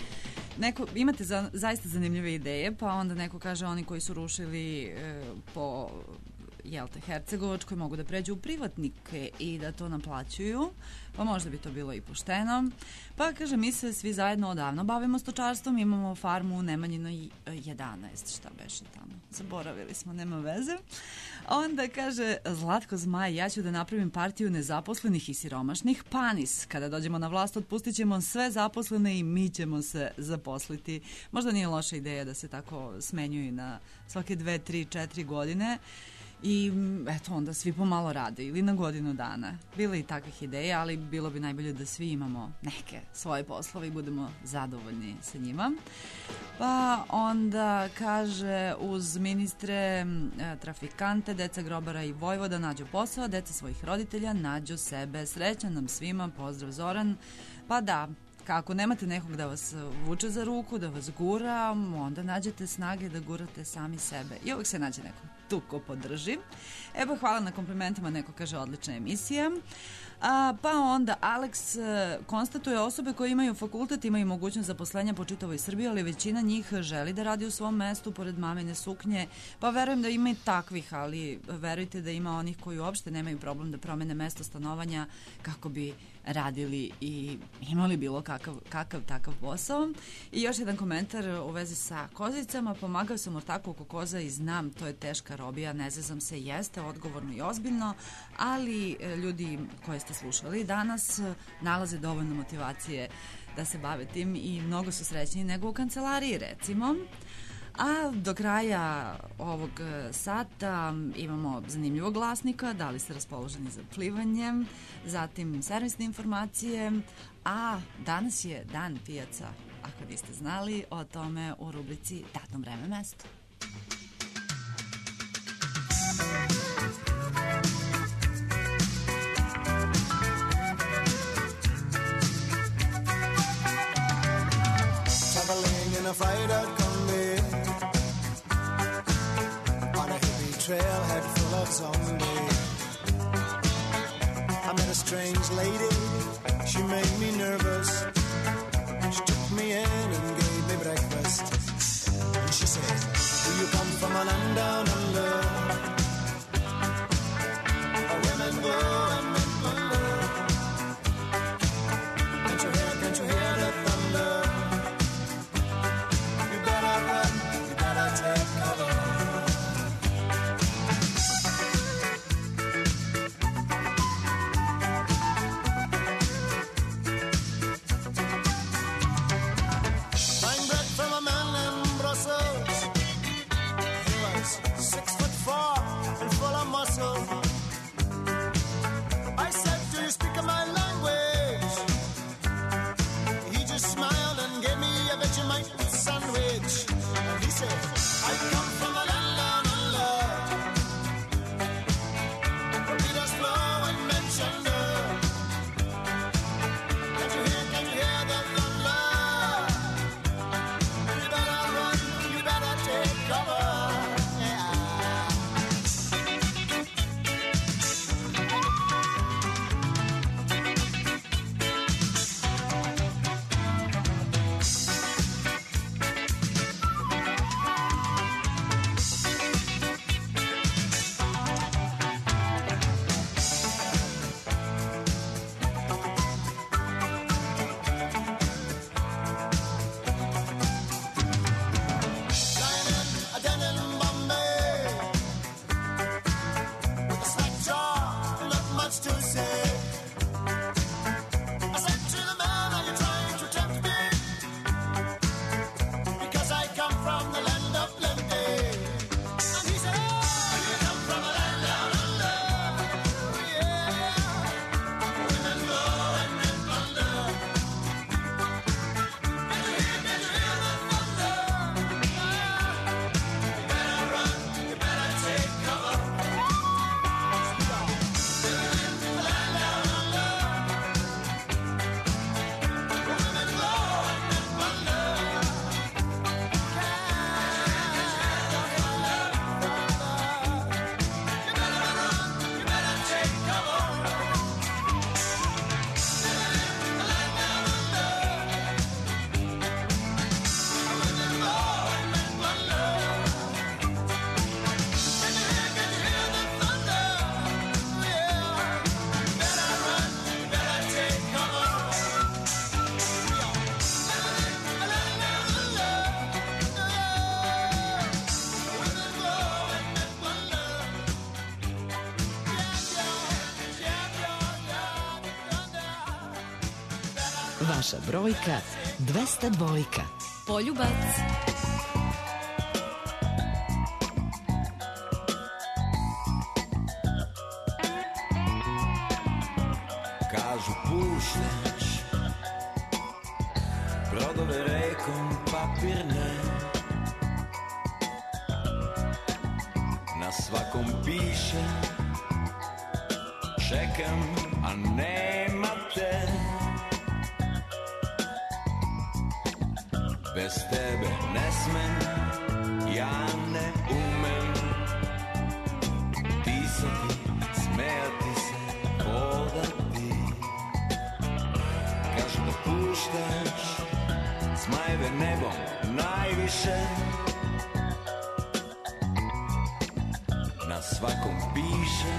Imate zaista zanimljive ideje, pa onda neko kaže oni koji su rušili po Hercegovačkoj mogu da pređu u privatnike i da to naplaćuju, pa možda bi to bilo i pošteno. Pa kaže, mi se svi zajedno odavno bavimo stočarstvom, imamo farmu u Nemanjinoj 11, šta beše tamo, zaboravili smo, nema veze. Onda kaže Zlatko Zmaj, ja ću da napravim partiju nezaposlenih i siromašnih, panis, kada dođemo na vlast otpustit ćemo sve zaposlene i mi ćemo se zaposliti. Možda nije loša ideja da se tako smenjuju na svake 2, 3, 4 godine. I eto, onda svi pomalo rade ili na godinu dana. Bilo i takvih ideja, ali bilo bi najbolje da svi imamo neke svoje poslove i budemo zadovoljni sa njima. Pa onda kaže, uz ministre, trafikante, deca grobara i vojvoda nađu posao, deca svojih roditelja nađu sebe. Srećan nam svima, pozdrav Zoran. Pa da, kako nemate nekog da vas vuče za ruku, da vas gura, onda nađete snage da gurate sami sebe. I uvijek se nađe neko tu ko podrži. Evo, hvala na komplimentima, neko kaže odlična emisija. Pa onda Alex konstatuje, osobe koje imaju fakultet imaju mogućnost zaposlenja po čitavoj Srbiji, ali većina njih želi da radi u svom mestu pored mamine suknje. Pa verujem da ima i takvih, ali verujte da ima onih koji uopšte nemaju problem da promene mesto stanovanja kako bi radili i imali bilo kakav takav posao. I još jedan komentar u vezi sa kozicama. Pomagao sam ortaku oko koza i znam, to je teška robija, ne zezam se, jeste odgovorno i ozbiljno, ali ljudi koje ste slušali danas nalaze dovoljno motivacije da se bave tim i mnogo su srećniji nego u kancelariji, recimo. A do kraja ovog sata imamo zanimljivog glasnika, da li ste raspoloženi za plivanjem, zatim servisne informacije, a danas je dan pijaca, ako niste znali, o tome u rubrici Datum, vreme, mesto. Traveling in a freighter combi on a hippie trailhead full of zombies. I met a strange lady, she made me nervous. She took me in and gave me breakfast. And she said, do you come from a land down under? Where women go and men wonder. Can't you hear the thunder? You better run, you better take cover. Vaša brojka 202. Poljubac. Kažu puštaš brodove rekom papirne, na svakom piše čekam, a nema te. Bez tebe ne smem, ja ne umem pisati, smejati se, hodati. Kažu da puštaš zmajeve nebom najviše, na svakom piše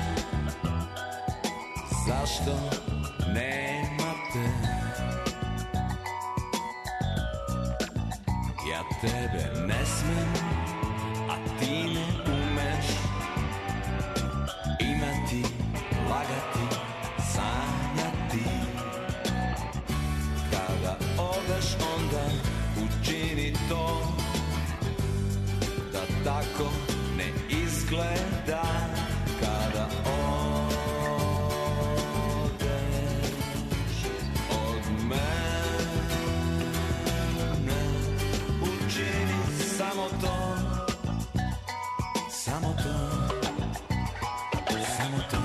zašto nema te. Ja tebe ne smem, a ti ne umeš imati, lagati, sanjati. Kada odeš onda učini to da tako ne izgleda. Kada odeš od mene, učini samo to, samo to, samo to.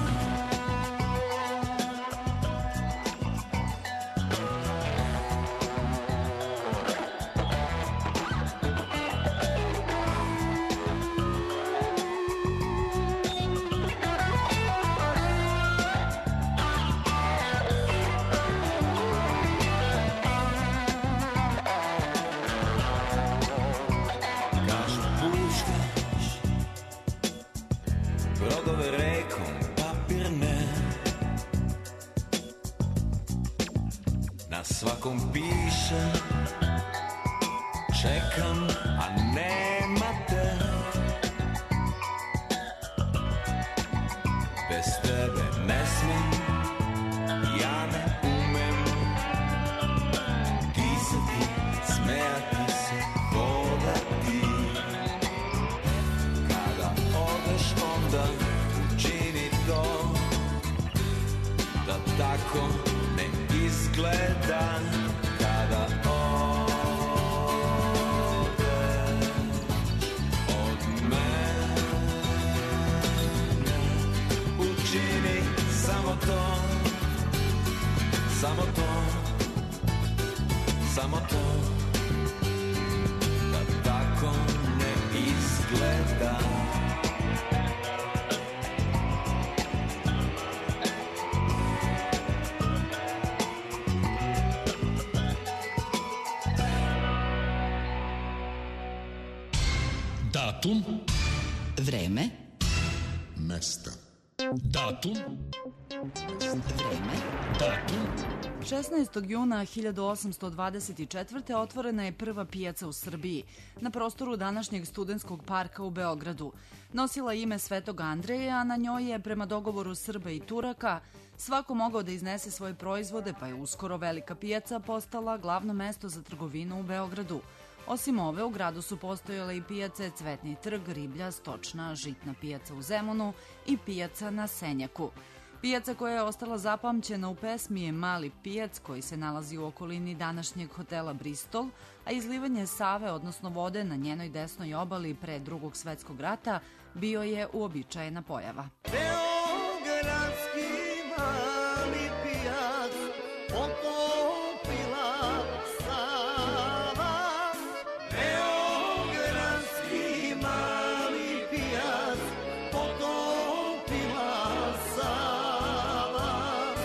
Brodove rekom papirne, na svakom piše čekam, a nema te. Bez tebe ne smem, ja ne umem pisati, smejati se, hodati. Kada odeš onda učini to da tako ne izgleda. Kada odeš od mene, učini samo to, samo to, samo to, da tako ne izgleda. Datum, Vreme, Mesta. datum, vreme, datum, 16. juna 1824. otvorena je prva pijaca u Srbiji, na prostoru današnjeg Studentskog parka u Beogradu. Nosila je ime Svetog Andreja, a na njoj je, prema dogovoru Srba i Turaka, svako mogao da iznese svoje proizvode, pa je uskoro velika pijaca postala glavno mesto za trgovinu u Beogradu. Osim ove, u gradu su postojale i pijace Cvetni trg, Riblja, Stočna, Žitna pijaca u Zemunu i pijaca na Senjaku. Pijaca koja je ostala zapamćena u pesmi je Mali pijac, koji se nalazi u okolini današnjeg hotela Bristol, a izlivanje Save, odnosno vode, na njenoj desnoj obali pre Drugog svetskog rata bio je uobičajena pojava. Beogradski mali pijac potopila Sava. Beogradski mali pijac potopila Sava.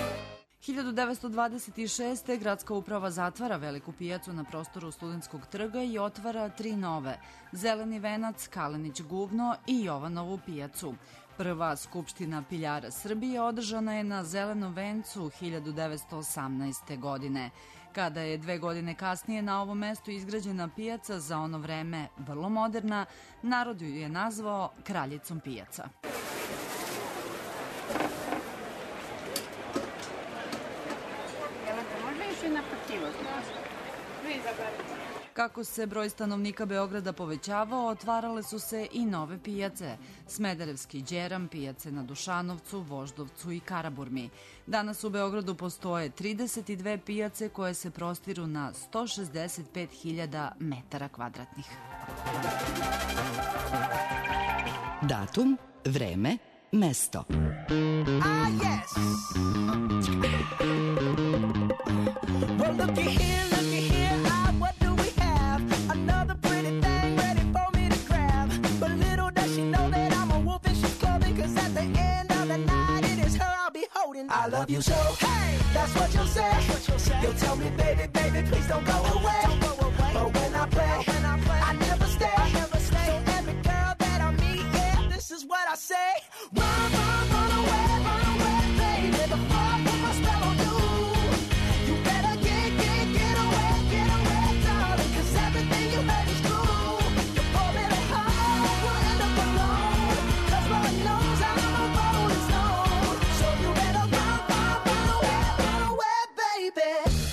1926. gradska uprava zatvara veliku pijacu na prostoru Studentskog trga i otvara 3 nove: Zeleni venac, Kalenić guvno i Jovanovu pijacu. Prva skupština piljara Srbije održana je na Zelenom vencu 1918. godine. Kada je 2 godine kasnije na ovom mestu izgrađena pijaca, za ono vreme vrlo moderna, narod ju je nazvao Kraljicom pijaca. Može još jedna pativa Kako se broj stanovnika Beograda povećavao, otvarale su se i nove pijace. Smederevski Đeram, pijace na Dušanovcu, Voždovcu i Karaburmi. Danas u Beogradu postoje 32 pijace koje se prostiru na 165.000 metara kvadratnih. Datum, vreme, mesto. Ah, yes. Well, looky here, ah, what do we have? Another pretty thing ready for me to grab. But little does she know that I'm a wolf in sheep's clothing, 'cause at the end of the night, it is her I'll be holding. I love you so, hey, that's what you'll say. You'll tell me, baby, baby, please don't go away. But when I play, I never stay. So every girl that I meet, yeah, this is what I say. Run, run away, baby, before I put my spell on you. You better get away, darling, 'cause everything you heard is true. You pour me the heart, you'll end up alone, 'cause Lord knows I'm a rolling stone. So you better run away, baby.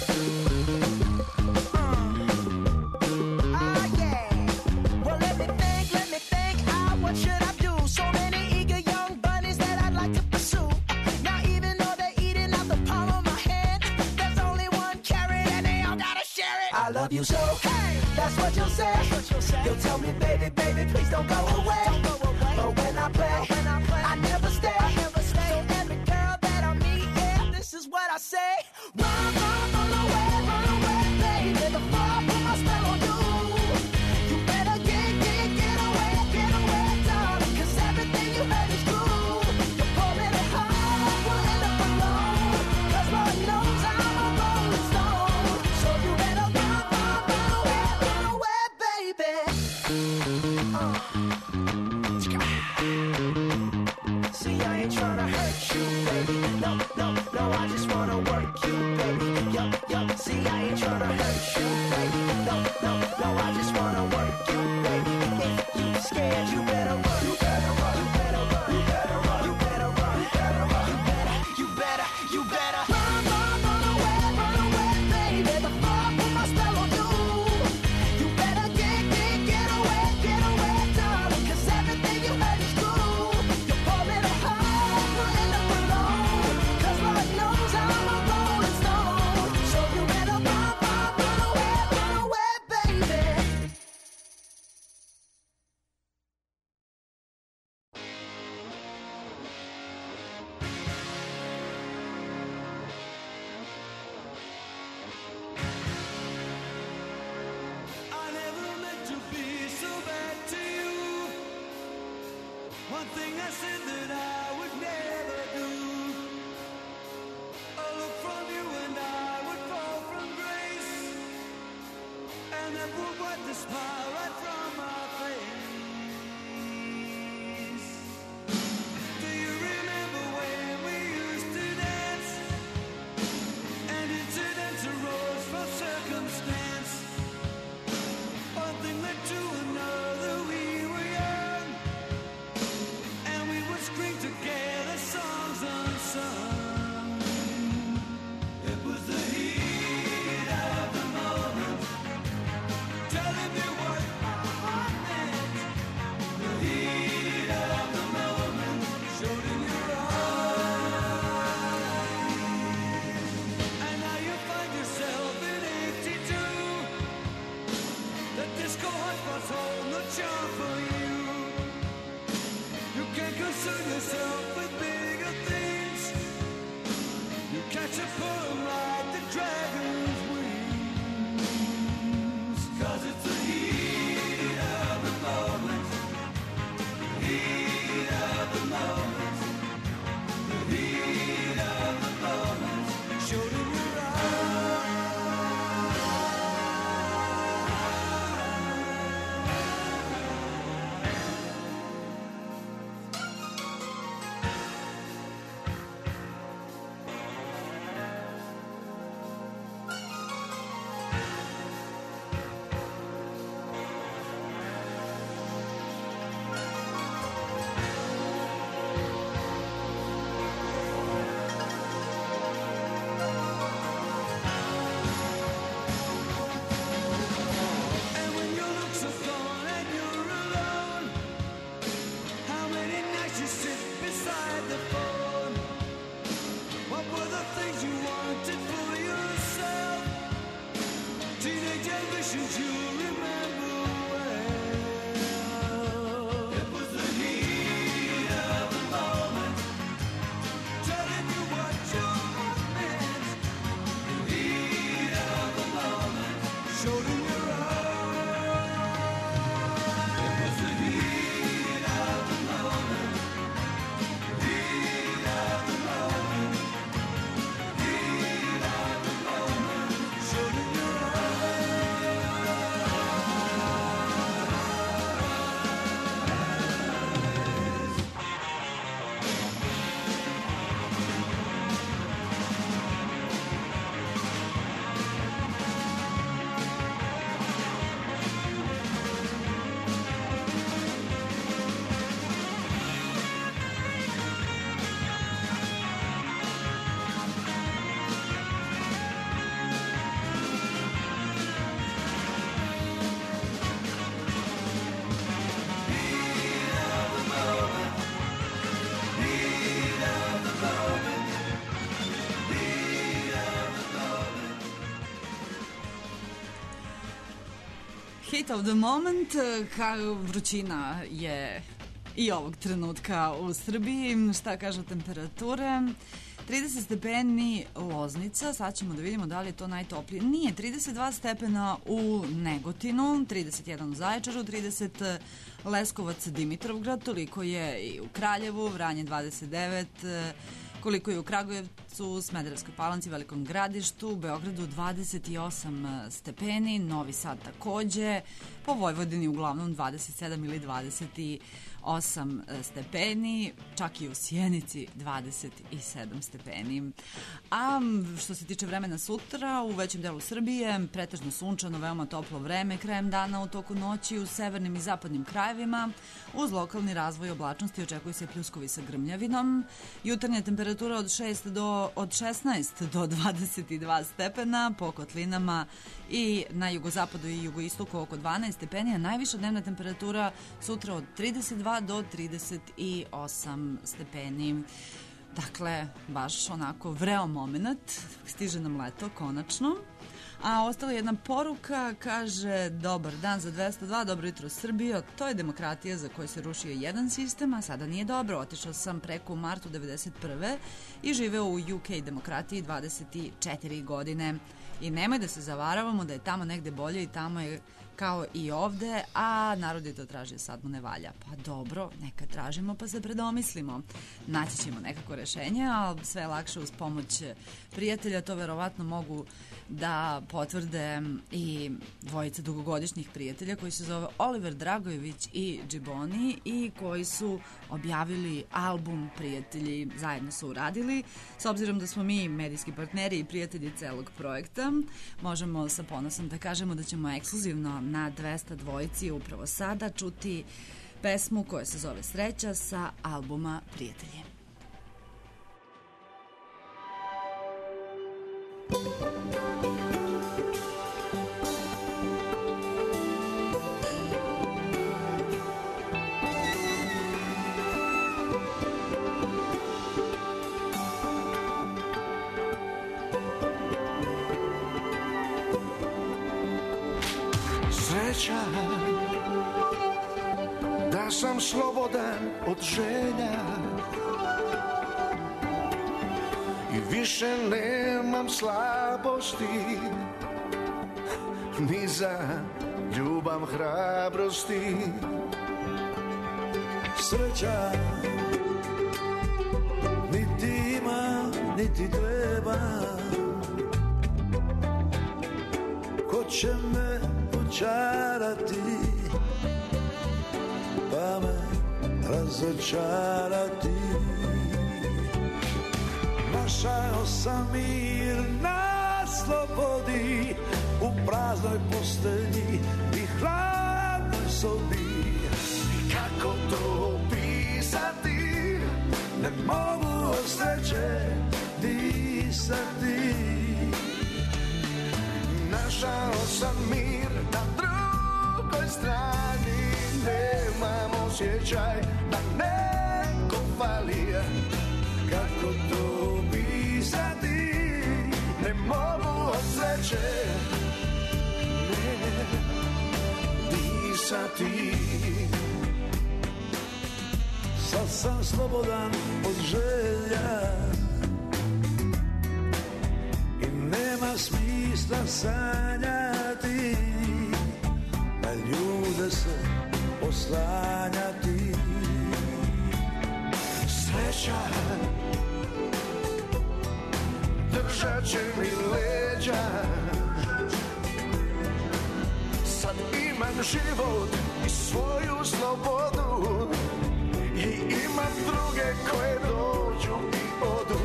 Ah, yeah. Well, let me think, ah, what should I do? So many eager young bunnies that I'd like to pursue. Now even though they're eating out the palm of my hand, there's only one carrot and they all gotta share it. I love you so, hey, that's what you'll say. You'll tell me, baby, baby, please don't go away. But when I play, I never stay. So every girl that I meet, yeah, this is what I say. Run away, baby, before I put my spell on you. You better get away, darling, 'cause everything you heard is true. You pour me the heart, you'll end up alone, 'cause Lord knows I'm a rolling stone. So you better run away, baby. See, I ain't tryna hurt you, baby. No, I just wanna work you, baby. Yup, see, I ain't tryna hurt you, baby. No, I just wanna work you, baby. If you scared, you better run. You better run. You better run. You better run. You better run. You better run. You better run away, baby, before I put my spell on you. You better get away, darling, 'cause everything you heard is true. You pour me the heart, you'll end up alone, 'cause Lord knows I'm a rolling stone. So you better run away, baby. I never meant to be so bad to you. One thing I said that I would never do. A look from you and I would fall from grace, and that would wipe the smile right from my face. Do you remember when we used to dance, and incidents arose from circumstance? One thing led to another, we were young, and we would scream together songs unsung. It was the heat of the moment, telling me what just wishing you remember well. It was the heat of the moment, telling you what you meant. The heat of the moment, showed in your eyes. It was the heat of the moment, heat of the moment, heat of the moment, showed in your Heat of the moment, kao vrućina je i ovog trenutka u Srbiji. Šta kažu temperature? 30 stepeni Loznica, sad ćemo da vidimo da li je to najtoplije. Nije, 32 stepena u Negotinu, 31 u Zaječaru, 30 Leskovac, Dimitrovgrad, toliko je i u Kraljevu, Vranje 29, koliko je u Kragujevcu, Smederevskoj Palanci, Velikom Gradištu, Beogradu 28 stepeni, Novi Sad takođe, po Vojvodini uglavnom 27 ili 28 stepeni, čak i u Sjenici 27 stepeni. A što se tiče vremena sutra, u većem delu Srbije, pretežno sunčano, veoma toplo vreme, krajem dana u toku noći u severnim i zapadnim krajevima, uz lokalni razvoj oblačnosti očekuju se pljuskovi sa grmljavinom, jutarnja temperatura od 16 do 22 stepena, po kotlinama i na jugozapadu i jugoistoku oko 12 stepeni, a najviša dnevna temperatura sutra od 32 do 38 stepeni. Dakle, baš onako vreo moment, stiže nam leto, konačno. A ostala jedna poruka, kaže: dobar dan za 202, dobro jutro Srbijo, to je demokratija za koju se rušio jedan sistem, a sada nije dobro. Otišao sam preko u martu 91. i živeo u UK demokratiji 24 godine. I nemoj da se zavaravamo da je tamo negde bolje i tamo je kao i ovde, a narod je to tražio, sad mu ne valja. Pa dobro, neka tražimo pa se predomislimo. Naći ćemo nekako rešenje, ali sve je lakše uz pomoć prijatelja, to verovatno mogu da potvrde i dvojica dugogodišnjih prijatelja koji se zove Oliver Dragojević i Džiboni i koji su objavili album Prijatelji, zajedno su uradili. S obzirom da smo mi medijski partneri i prijatelji celog projekta, možemo sa ponosom da kažemo da ćemo ekskluzivno na 200 dvojici upravo sada čuti pesmu koja se zove Sreća sa albuma Prijatelji. Sreća da sam slobodan od želja i više nemam slabosti ni za ljubav hrabrosti. Sreća niti ima, niti treba. Ko će me učarati pa me razočarati. Našao sam mir na slobodi u praznoj postelji i hladnoj sobi. Kako to opisati, ne mogu od sreće disati. Našao sam mir na drugoj strani, nemam osjećaj da neko fali. Kako to opisati, ne mogu od sreće pisati. Sad sam slobodan od želja i nema smisla sanjati, na ljude se oslanjati. Sreća držat će mi leđa, sad imam život i svoju slobodu i imam druge koje dođu i odu.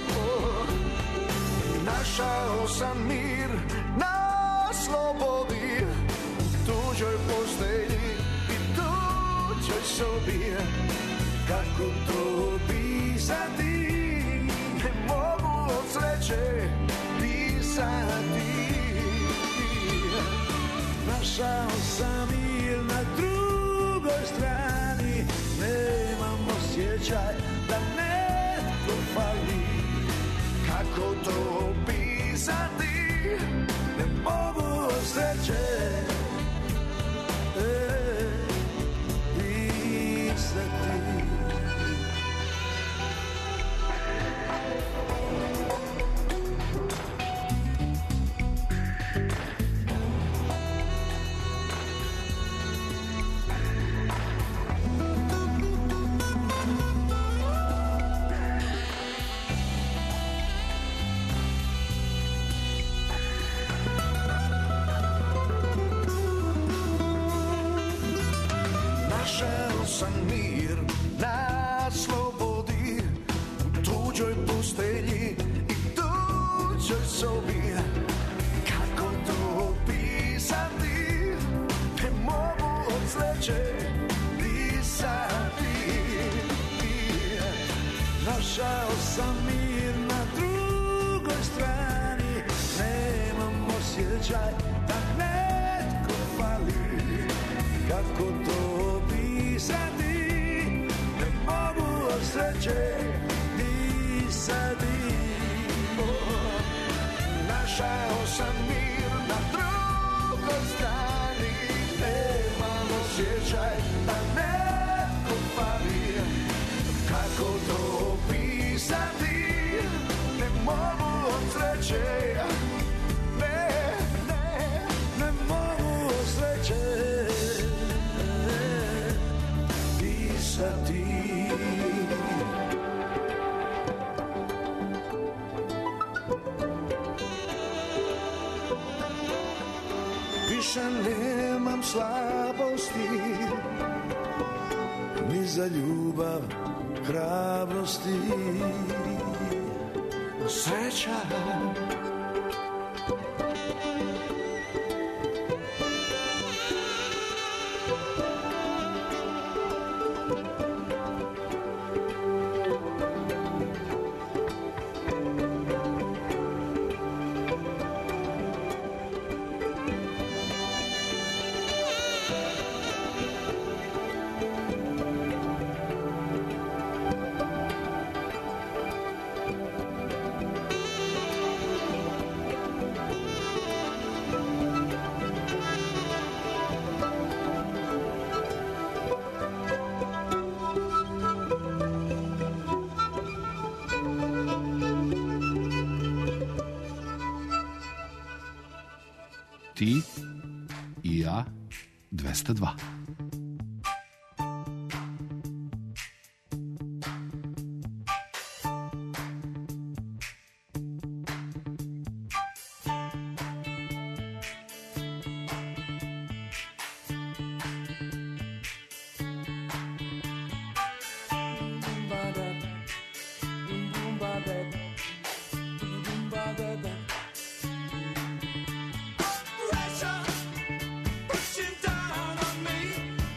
Našao sam mir na slobodi, u tuđoj postelji i tuđoj sobi. Kako to pisati, ne mogu od sreće pisati. Našao sam mir na drugoj strani, nemam osjećaj da netko fali. Kako to pisati, ne mogu od sreće pisati. Našao sam mir na slobodi, u tuđoj postelji i tuđoj sobi. Kako to pisati, ne mogu od sreće pisati. Našao sam mir na drugoj strani, nemam osjećaj da netko fali. Kako to pisati, ne mogu od sreće pisati. Našao sam mir na drugoj strani, nemam osjećaj da netko fali. Kako to pisati, ne mogu od sreće, ne mogu od sreće pisati. Više nemam slabosti, ni za ljubav hrabrosti. Sreća Ti i ja 202. Pushing down on me.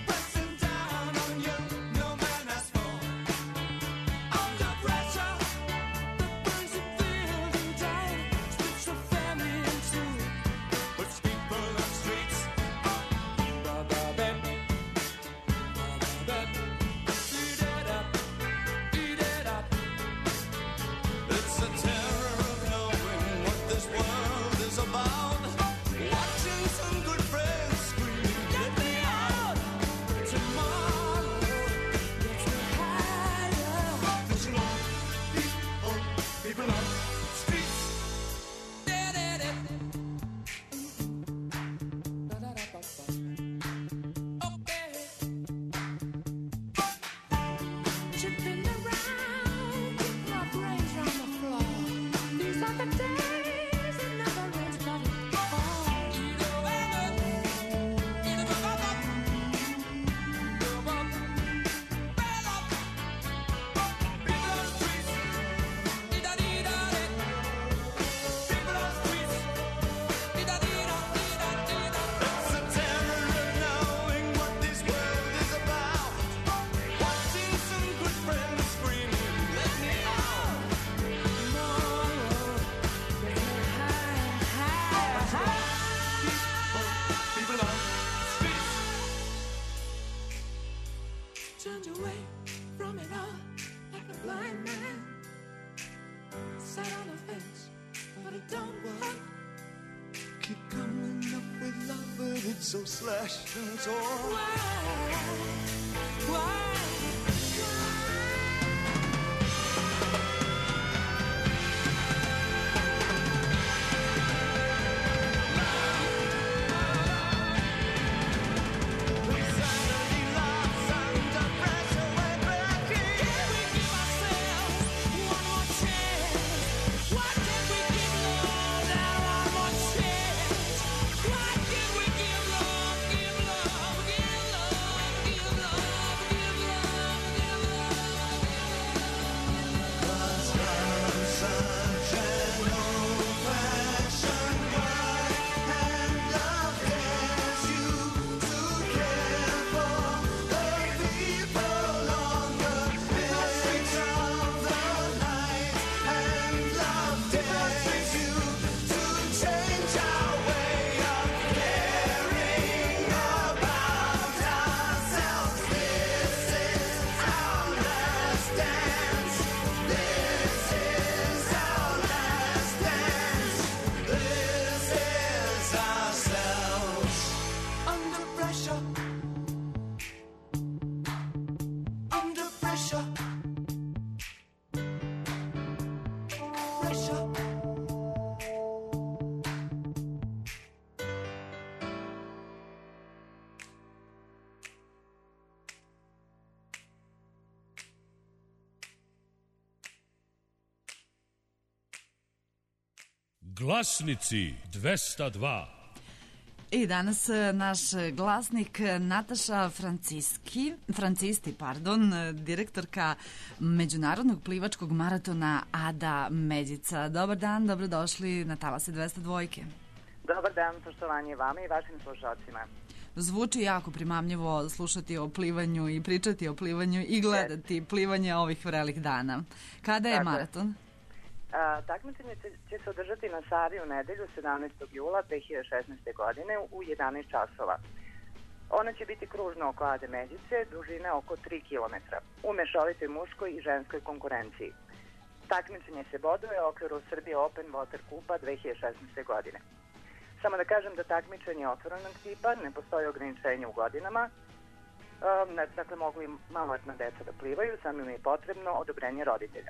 It's so slashed and torn. Why? Glasnici 202. I danas naš glasnik Nataša Francisti, direktorka Međunarodnog plivačkog maratona Ada Međica. Dobar dan, dobrodošli na Talase 202. Dobar dan, poštovanje vama i vašim slušalcima. Zvuči jako primamljivo slušati o plivanju i pričati o plivanju i gledati plivanje ovih vrelih dana. Kada je maraton? Takmičenje će se održati na Savi u nedelju 17. jula 2016. godine u 11 časova. Ona će biti kružna oko Ade Međice, dužine oko 3 km, u mešovitoj muškoj i ženskoj konkurenciji. Takmičenje se boduje u okviru Srbije Open Water Kupa 2016. godine. Samo da kažem da takmičenje je otvorenog tipa, ne postoji ograničenje u godinama, dakle mogu i maloletna deca da plivaju, samo im je potrebno odobrenje roditelja.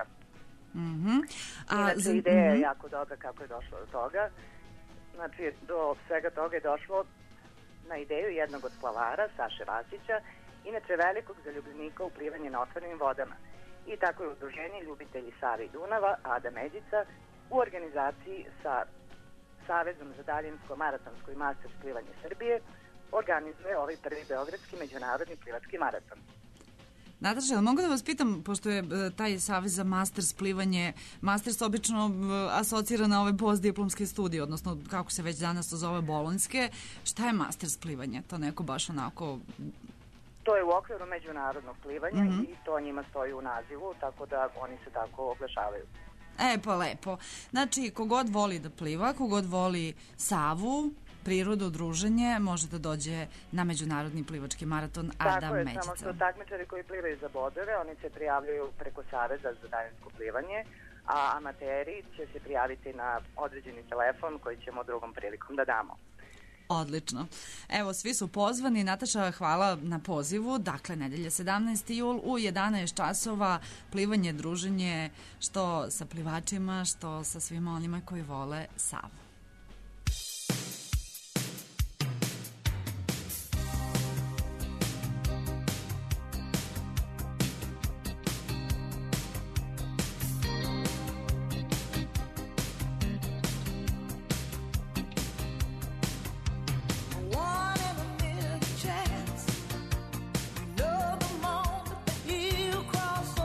Inače, ideja je jako dobra kako je došlo do toga. Znači, do svega toga je došlo na ideju jednog od plavara, Saše Vasića, inače velikog zaljubljenika u plivanje na otvorenim vodama. I tako je udruženje Ljubitelji Save i Dunava, Ada Međica, u organizaciji sa Savezom za daljinsko maratonsko i masters plivanje Srbije organizuje ovaj prvi beogradski međunarodni plivački maraton. Nataša, mogu da vas pitam, pošto je taj savez za masters plivanje, masters obično asocira na ove postdiplomske studije, odnosno kako se već danas to zove bolonjske, šta je masters plivanje? To neko baš onako... To je u okviru međunarodnog plivanja i to njima stoji u nazivu, tako da oni se tako oglašavaju. Pa lepo. Znači, kogod voli da pliva, kogod voli Savu, prirodu, druženje, može da dođe na međunarodni plivački maraton Ada Međica. Tako je, samo što takmičari koji plivaju za bodove, oni se prijavljaju preko Saveza za daljinsko plivanje, a amateri će se prijaviti na određeni telefon koji ćemo drugom prilikom da damo. Odlično. Evo, svi su pozvani. Nataša, hvala na pozivu. Dakle, nedelje 17. jul u 11 časova plivanje, druženje, što sa plivačima, što sa svima onima koji vole Savu.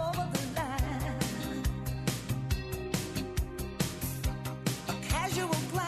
Casual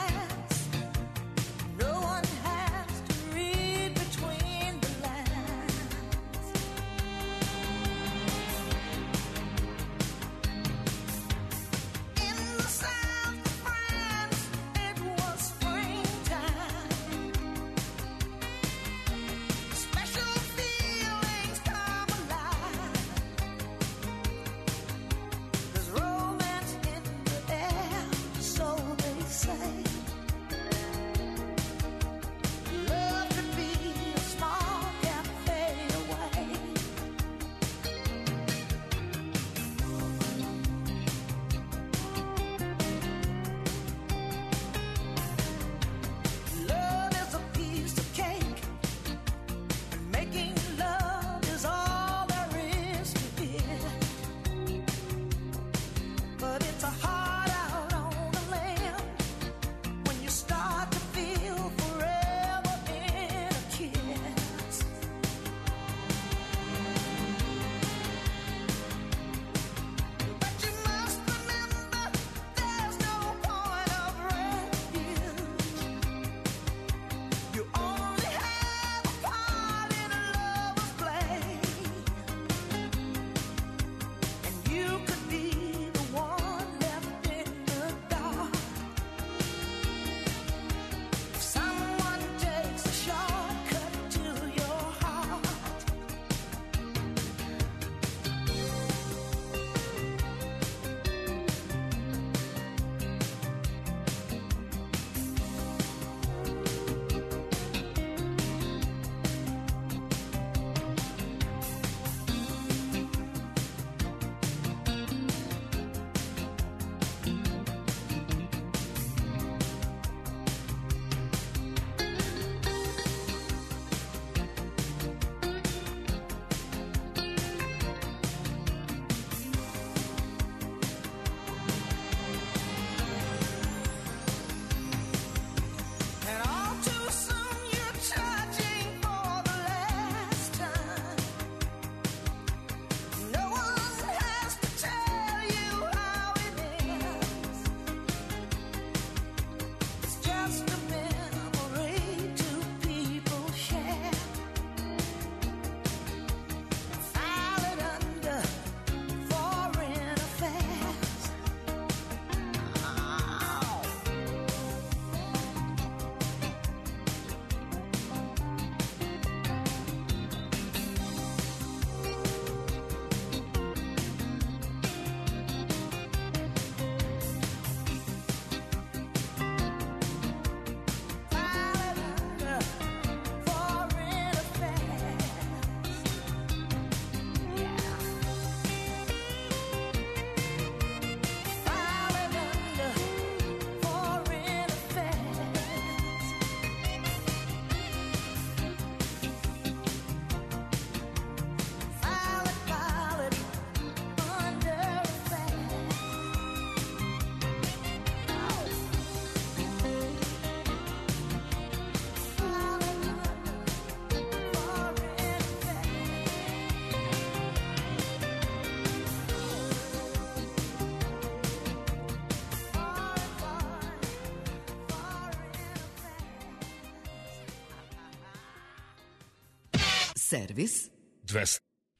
Servis 200.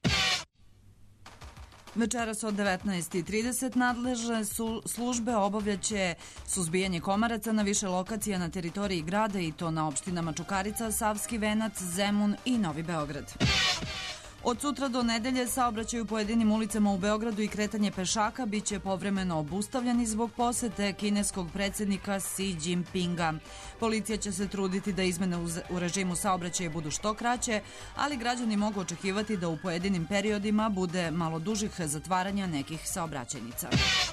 Večeras od 19:30 nadležne službe obavljaće suzbijanje komaraca na više lokacija na teritoriji grada i to na opštinama Čukarica, Savski Venac, Zemun i Novi Beograd. Od sutra do nedelje saobraćaj u pojedinim ulicama u Beogradu i kretanje pešaka biće povremeno obustavljeni zbog posete kineskog predsjednika Xi Jinpinga. Policija će se truditi da izmene u režimu saobraćaja budu što kraće, ali građani mogu očekivati da u pojedinim periodima bude malo dužih zatvaranja nekih saobraćajnica.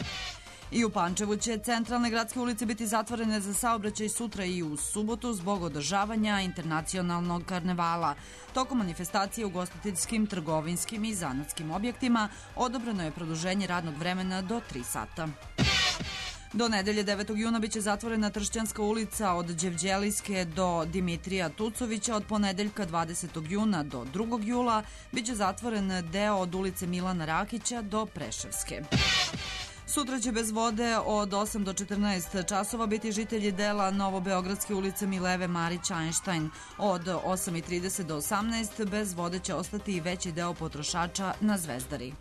I u Pančevu će centralne gradske ulice biti zatvorene za saobraćaj sutra i u subotu zbog održavanja internacionalnog karnevala. Tokom manifestacije u ugostiteljskim, trgovinskim i zanatskim objektima odobreno je produženje radnog vremena do 3 sata. Do nedelje 9. juna biće zatvorena Tršćanska ulica od Đevđelijske do Dimitrija Tucovića, od ponedeljka 20. juna do 2. jula biće zatvoren deo od ulice Milana Rakića do Preševske. Sutra će bez vode od 8 do 14 časova biti žitelji dela Novobeogradske ulice Mileve Marić Einstein. Od 8:30 do 18 bez vode će ostati i veći deo potrošača na Zvezdari.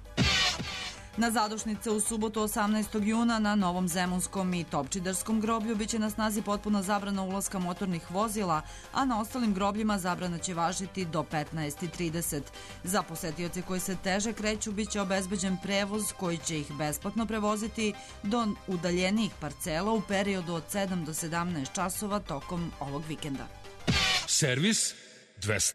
Na zadušnice u subotu 18. juna na Novom Zemunskom i Topčiderskom groblju biće na snazi potpuna zabrana ulaska motornih vozila, a na ostalim grobljima zabrana će važiti do 15:30. Za posetioce koji se teže kreću biće obezbeđen prevoz koji će ih besplatno prevoziti do udaljenijih parcela u periodu od 7 do 17 časova tokom ovog vikenda. Servis 200.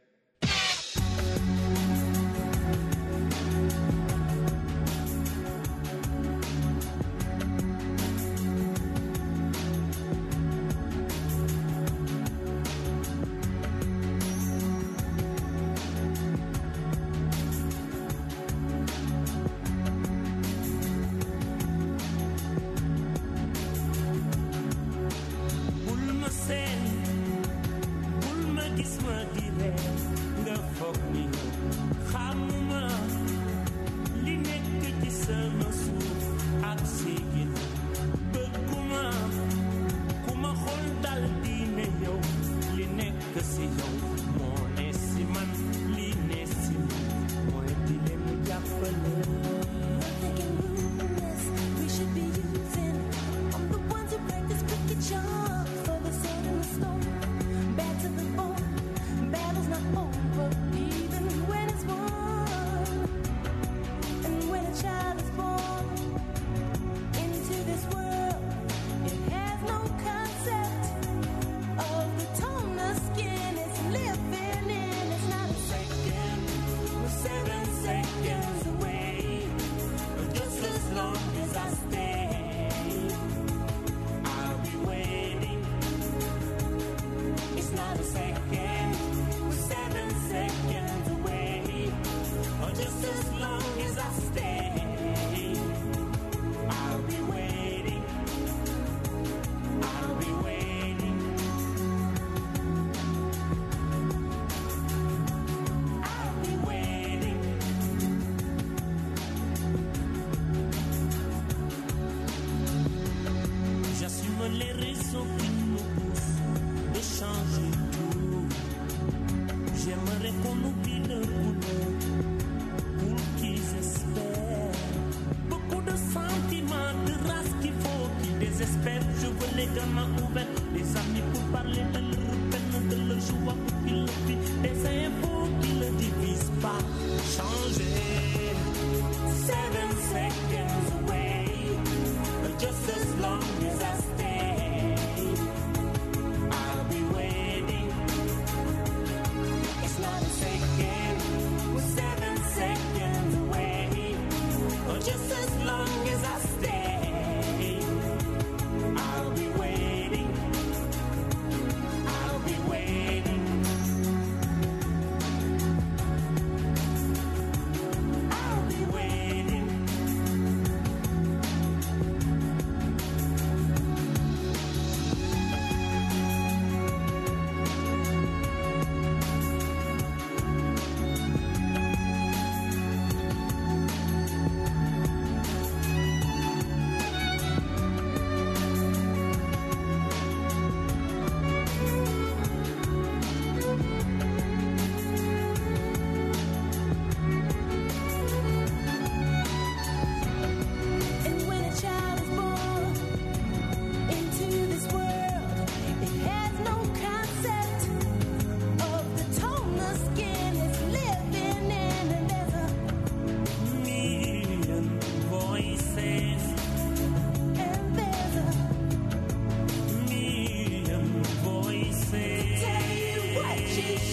Just as long as I stay, I'll be waiting.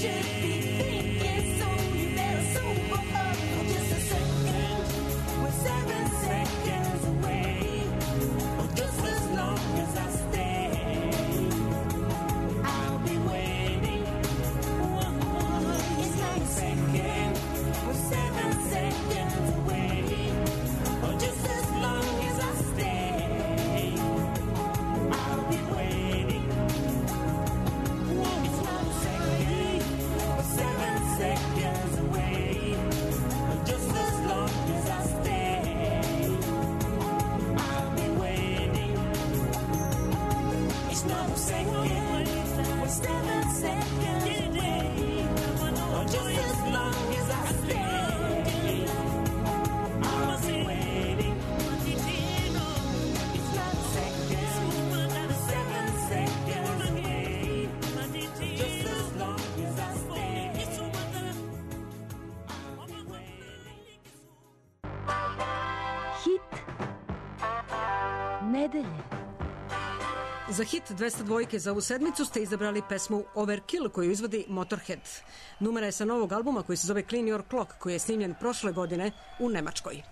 should be thinking, so you better sober up for just a second. We're 7 seconds away, or just as long as I stay. I'll be waiting. It's not a second. We're 7 seconds away, or just as long as I stay. I'll be waiting. It's not a second. We're 7 seconds away, or just as long as I stay. I'll be waiting. It's not a second. We're 7 seconds away, or just as long as I stay. I'll be waiting. It's not a second. We're 7 seconds away, just as long as I stay. Hit nedelje. Za hit 202 za ovu sedmicu ste izabrali pesmu Overkill koju izvodi Motorhead. Numera je sa novog albuma koji se zove Clean Your Clock, koji je snimljen prošle godine u Nemačkoj.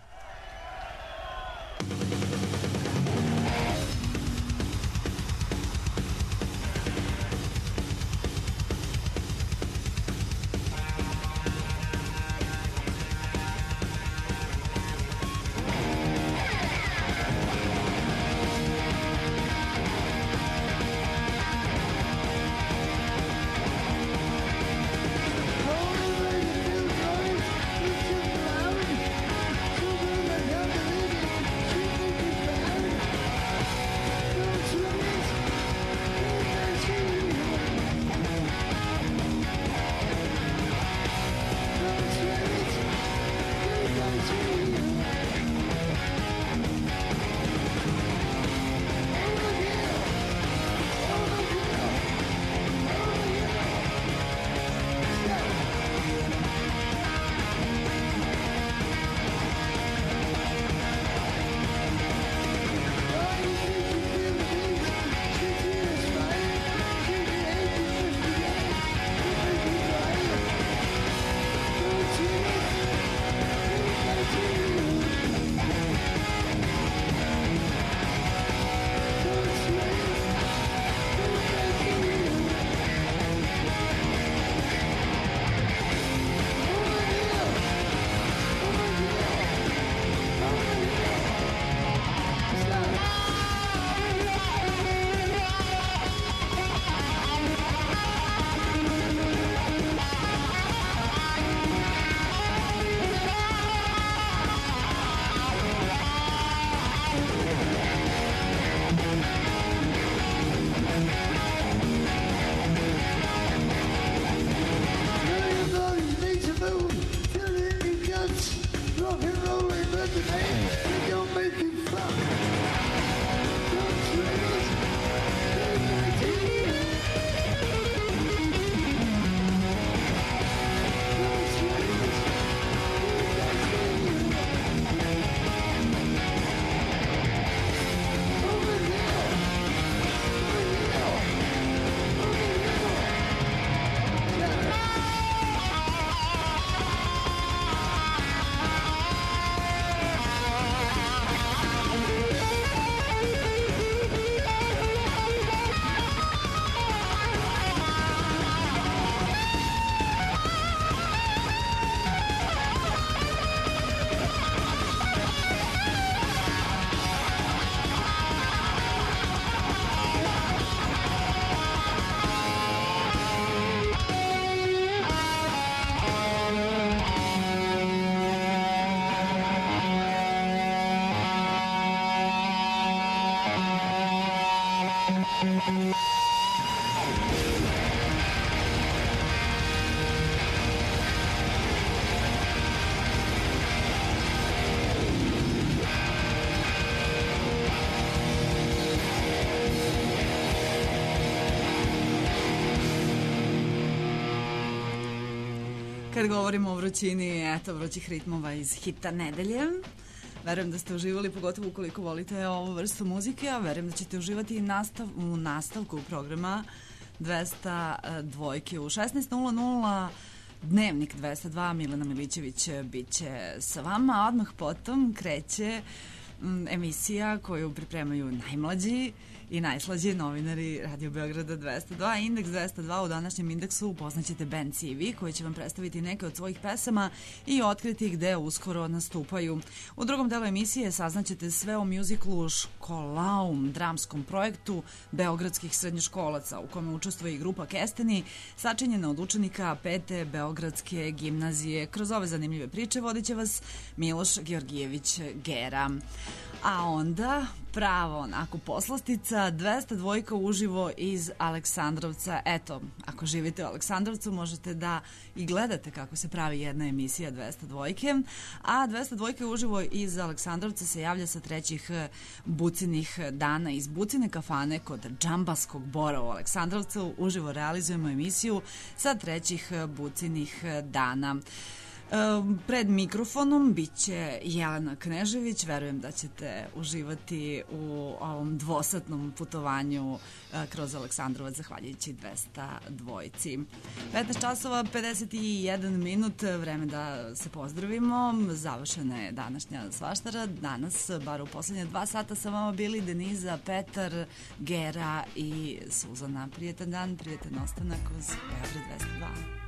Kad govorimo o vrućini, eto, vrućih ritmova iz hita nedelje. Verujem da ste uživali, pogotovo ukoliko volite ovu vrstu muzike, a verujem da ćete uživati i u nastavku programa 202. U 16:00 Dnevnik 202, Milena Milićević biće sa vama, a odmah potom kreće emisija koju pripremaju najmlađi i najslađi novinari Radio Beograda 202, Indeks 202. U današnjem indeksu upoznaćete band CV koji će vam predstaviti neke od svojih pesama i otkriti gde uskoro nastupaju. U drugom delu emisije saznaćete sve o mjuziklu Školaum, dramskom projektu beogradskih srednjoškolaca u kome učestvuje i grupa Kesteni, sačinjena od učenika 5. Beogradske gimnazije. Kroz ove zanimljive priče vodit će vas Miloš Georgijević Gera. A onda pravo onako poslastica 202 uživo iz Aleksandrovca. Eto, ako živite u Aleksandrovcu možete da i gledate kako se pravi jedna emisija 202. A 202 uživo iz Aleksandrovca se javlja sa trećih Bucinih dana. Iz Bucine kafane kod Džambaskog bora u Aleksandrovcu uživo realizujemo emisiju sa trećih Bucinih dana. Pred mikrofonom biće Jelena Knežević. Verujem da ćete uživati u ovom dvosatnom putovanju kroz Aleksandrovac zahvaljujući 202. 15 časova 51 minut, vreme da se pozdravimo. Završena je današnja svaštara. Danas, bar u poslednje 2 sata, sa vama bili Deniza, Petar, Gera i Suzana. Prijetan dan, prijetan ostanak uz Beograd 202.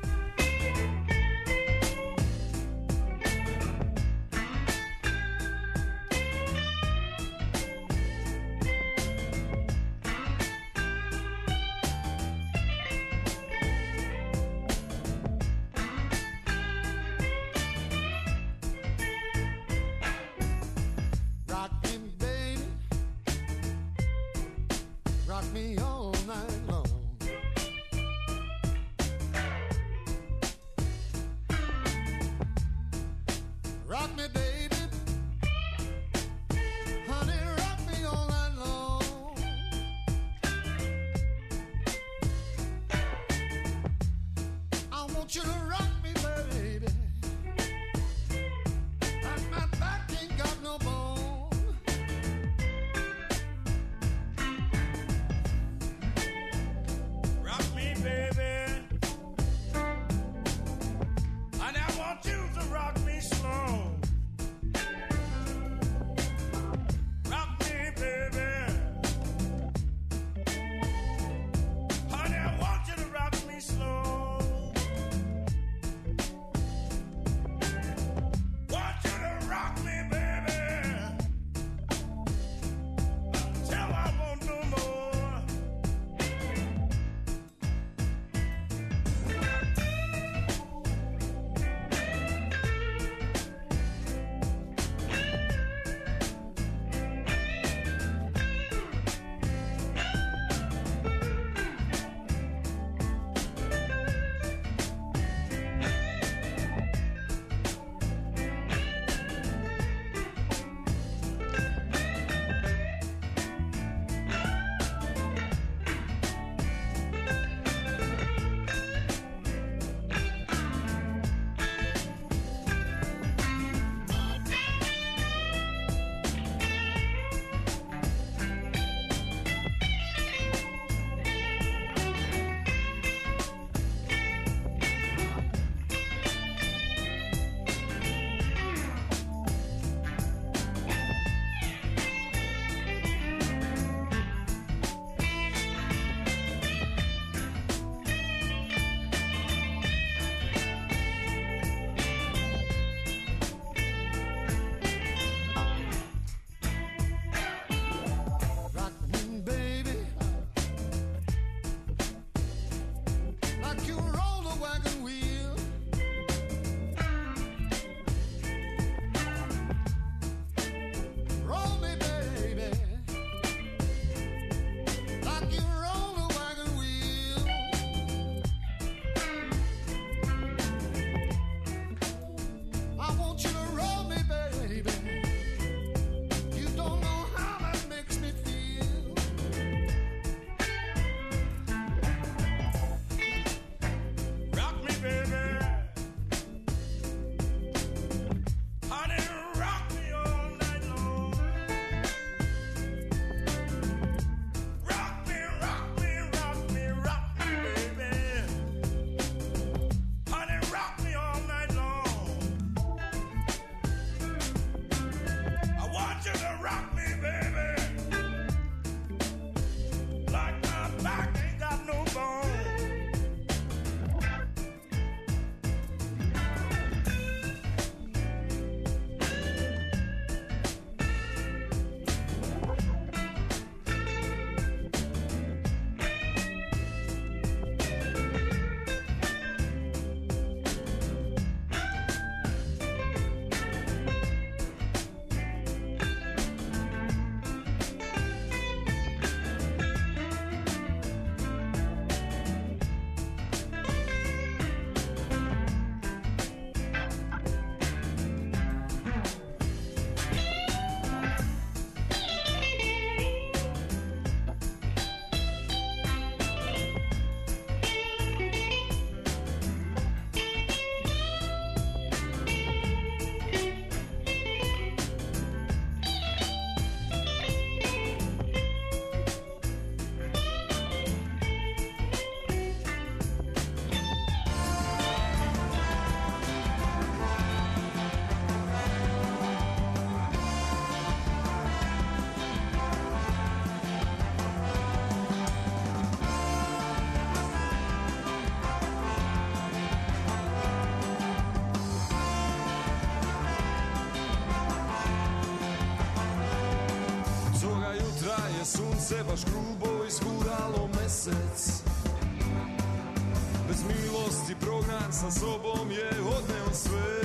je sunce baš grubo izguralo mesec. Bez milosti prognan sa sobom je odneo sve.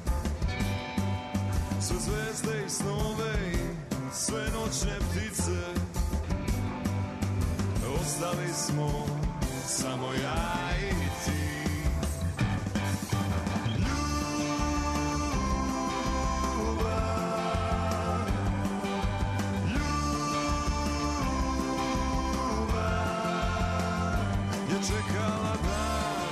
Sve zvezde i snove i sve noćne ptice. Ostali smo samo ja i ti. Čekala dan.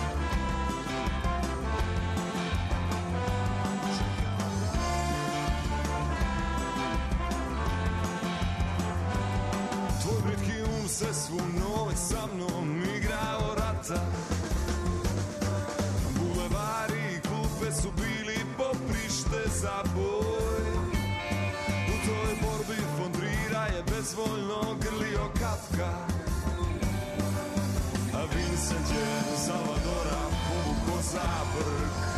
Tvoj britki se svu noć sa mnom igrao rata. Bulevari i klupe su bili poprište za boj. U toj borbi von Trira je bezvoljno grlio Kafka. A Vincent je Salvadora povukao za brk.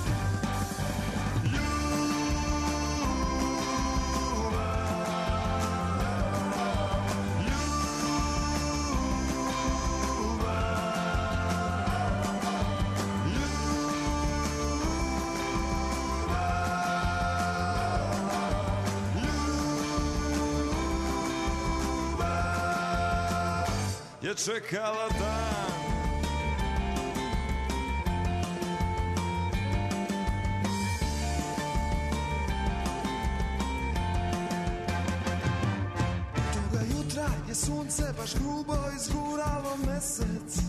Je čekala dan. Toga jutra je sunce baš grubo izguralo mesec.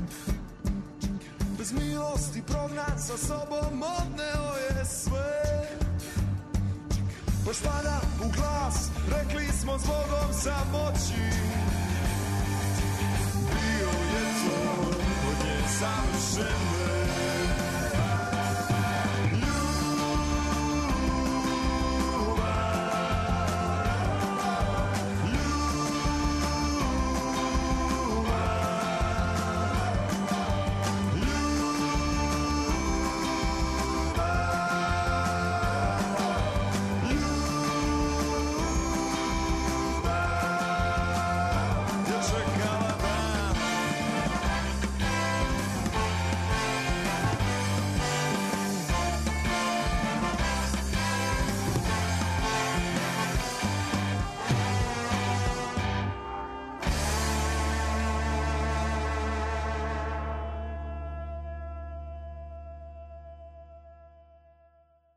Bez milosti prognan sa sobom odneo je sve. Baš pada u glas, rekli smo zbogom samoći. Bio je to od nje savršen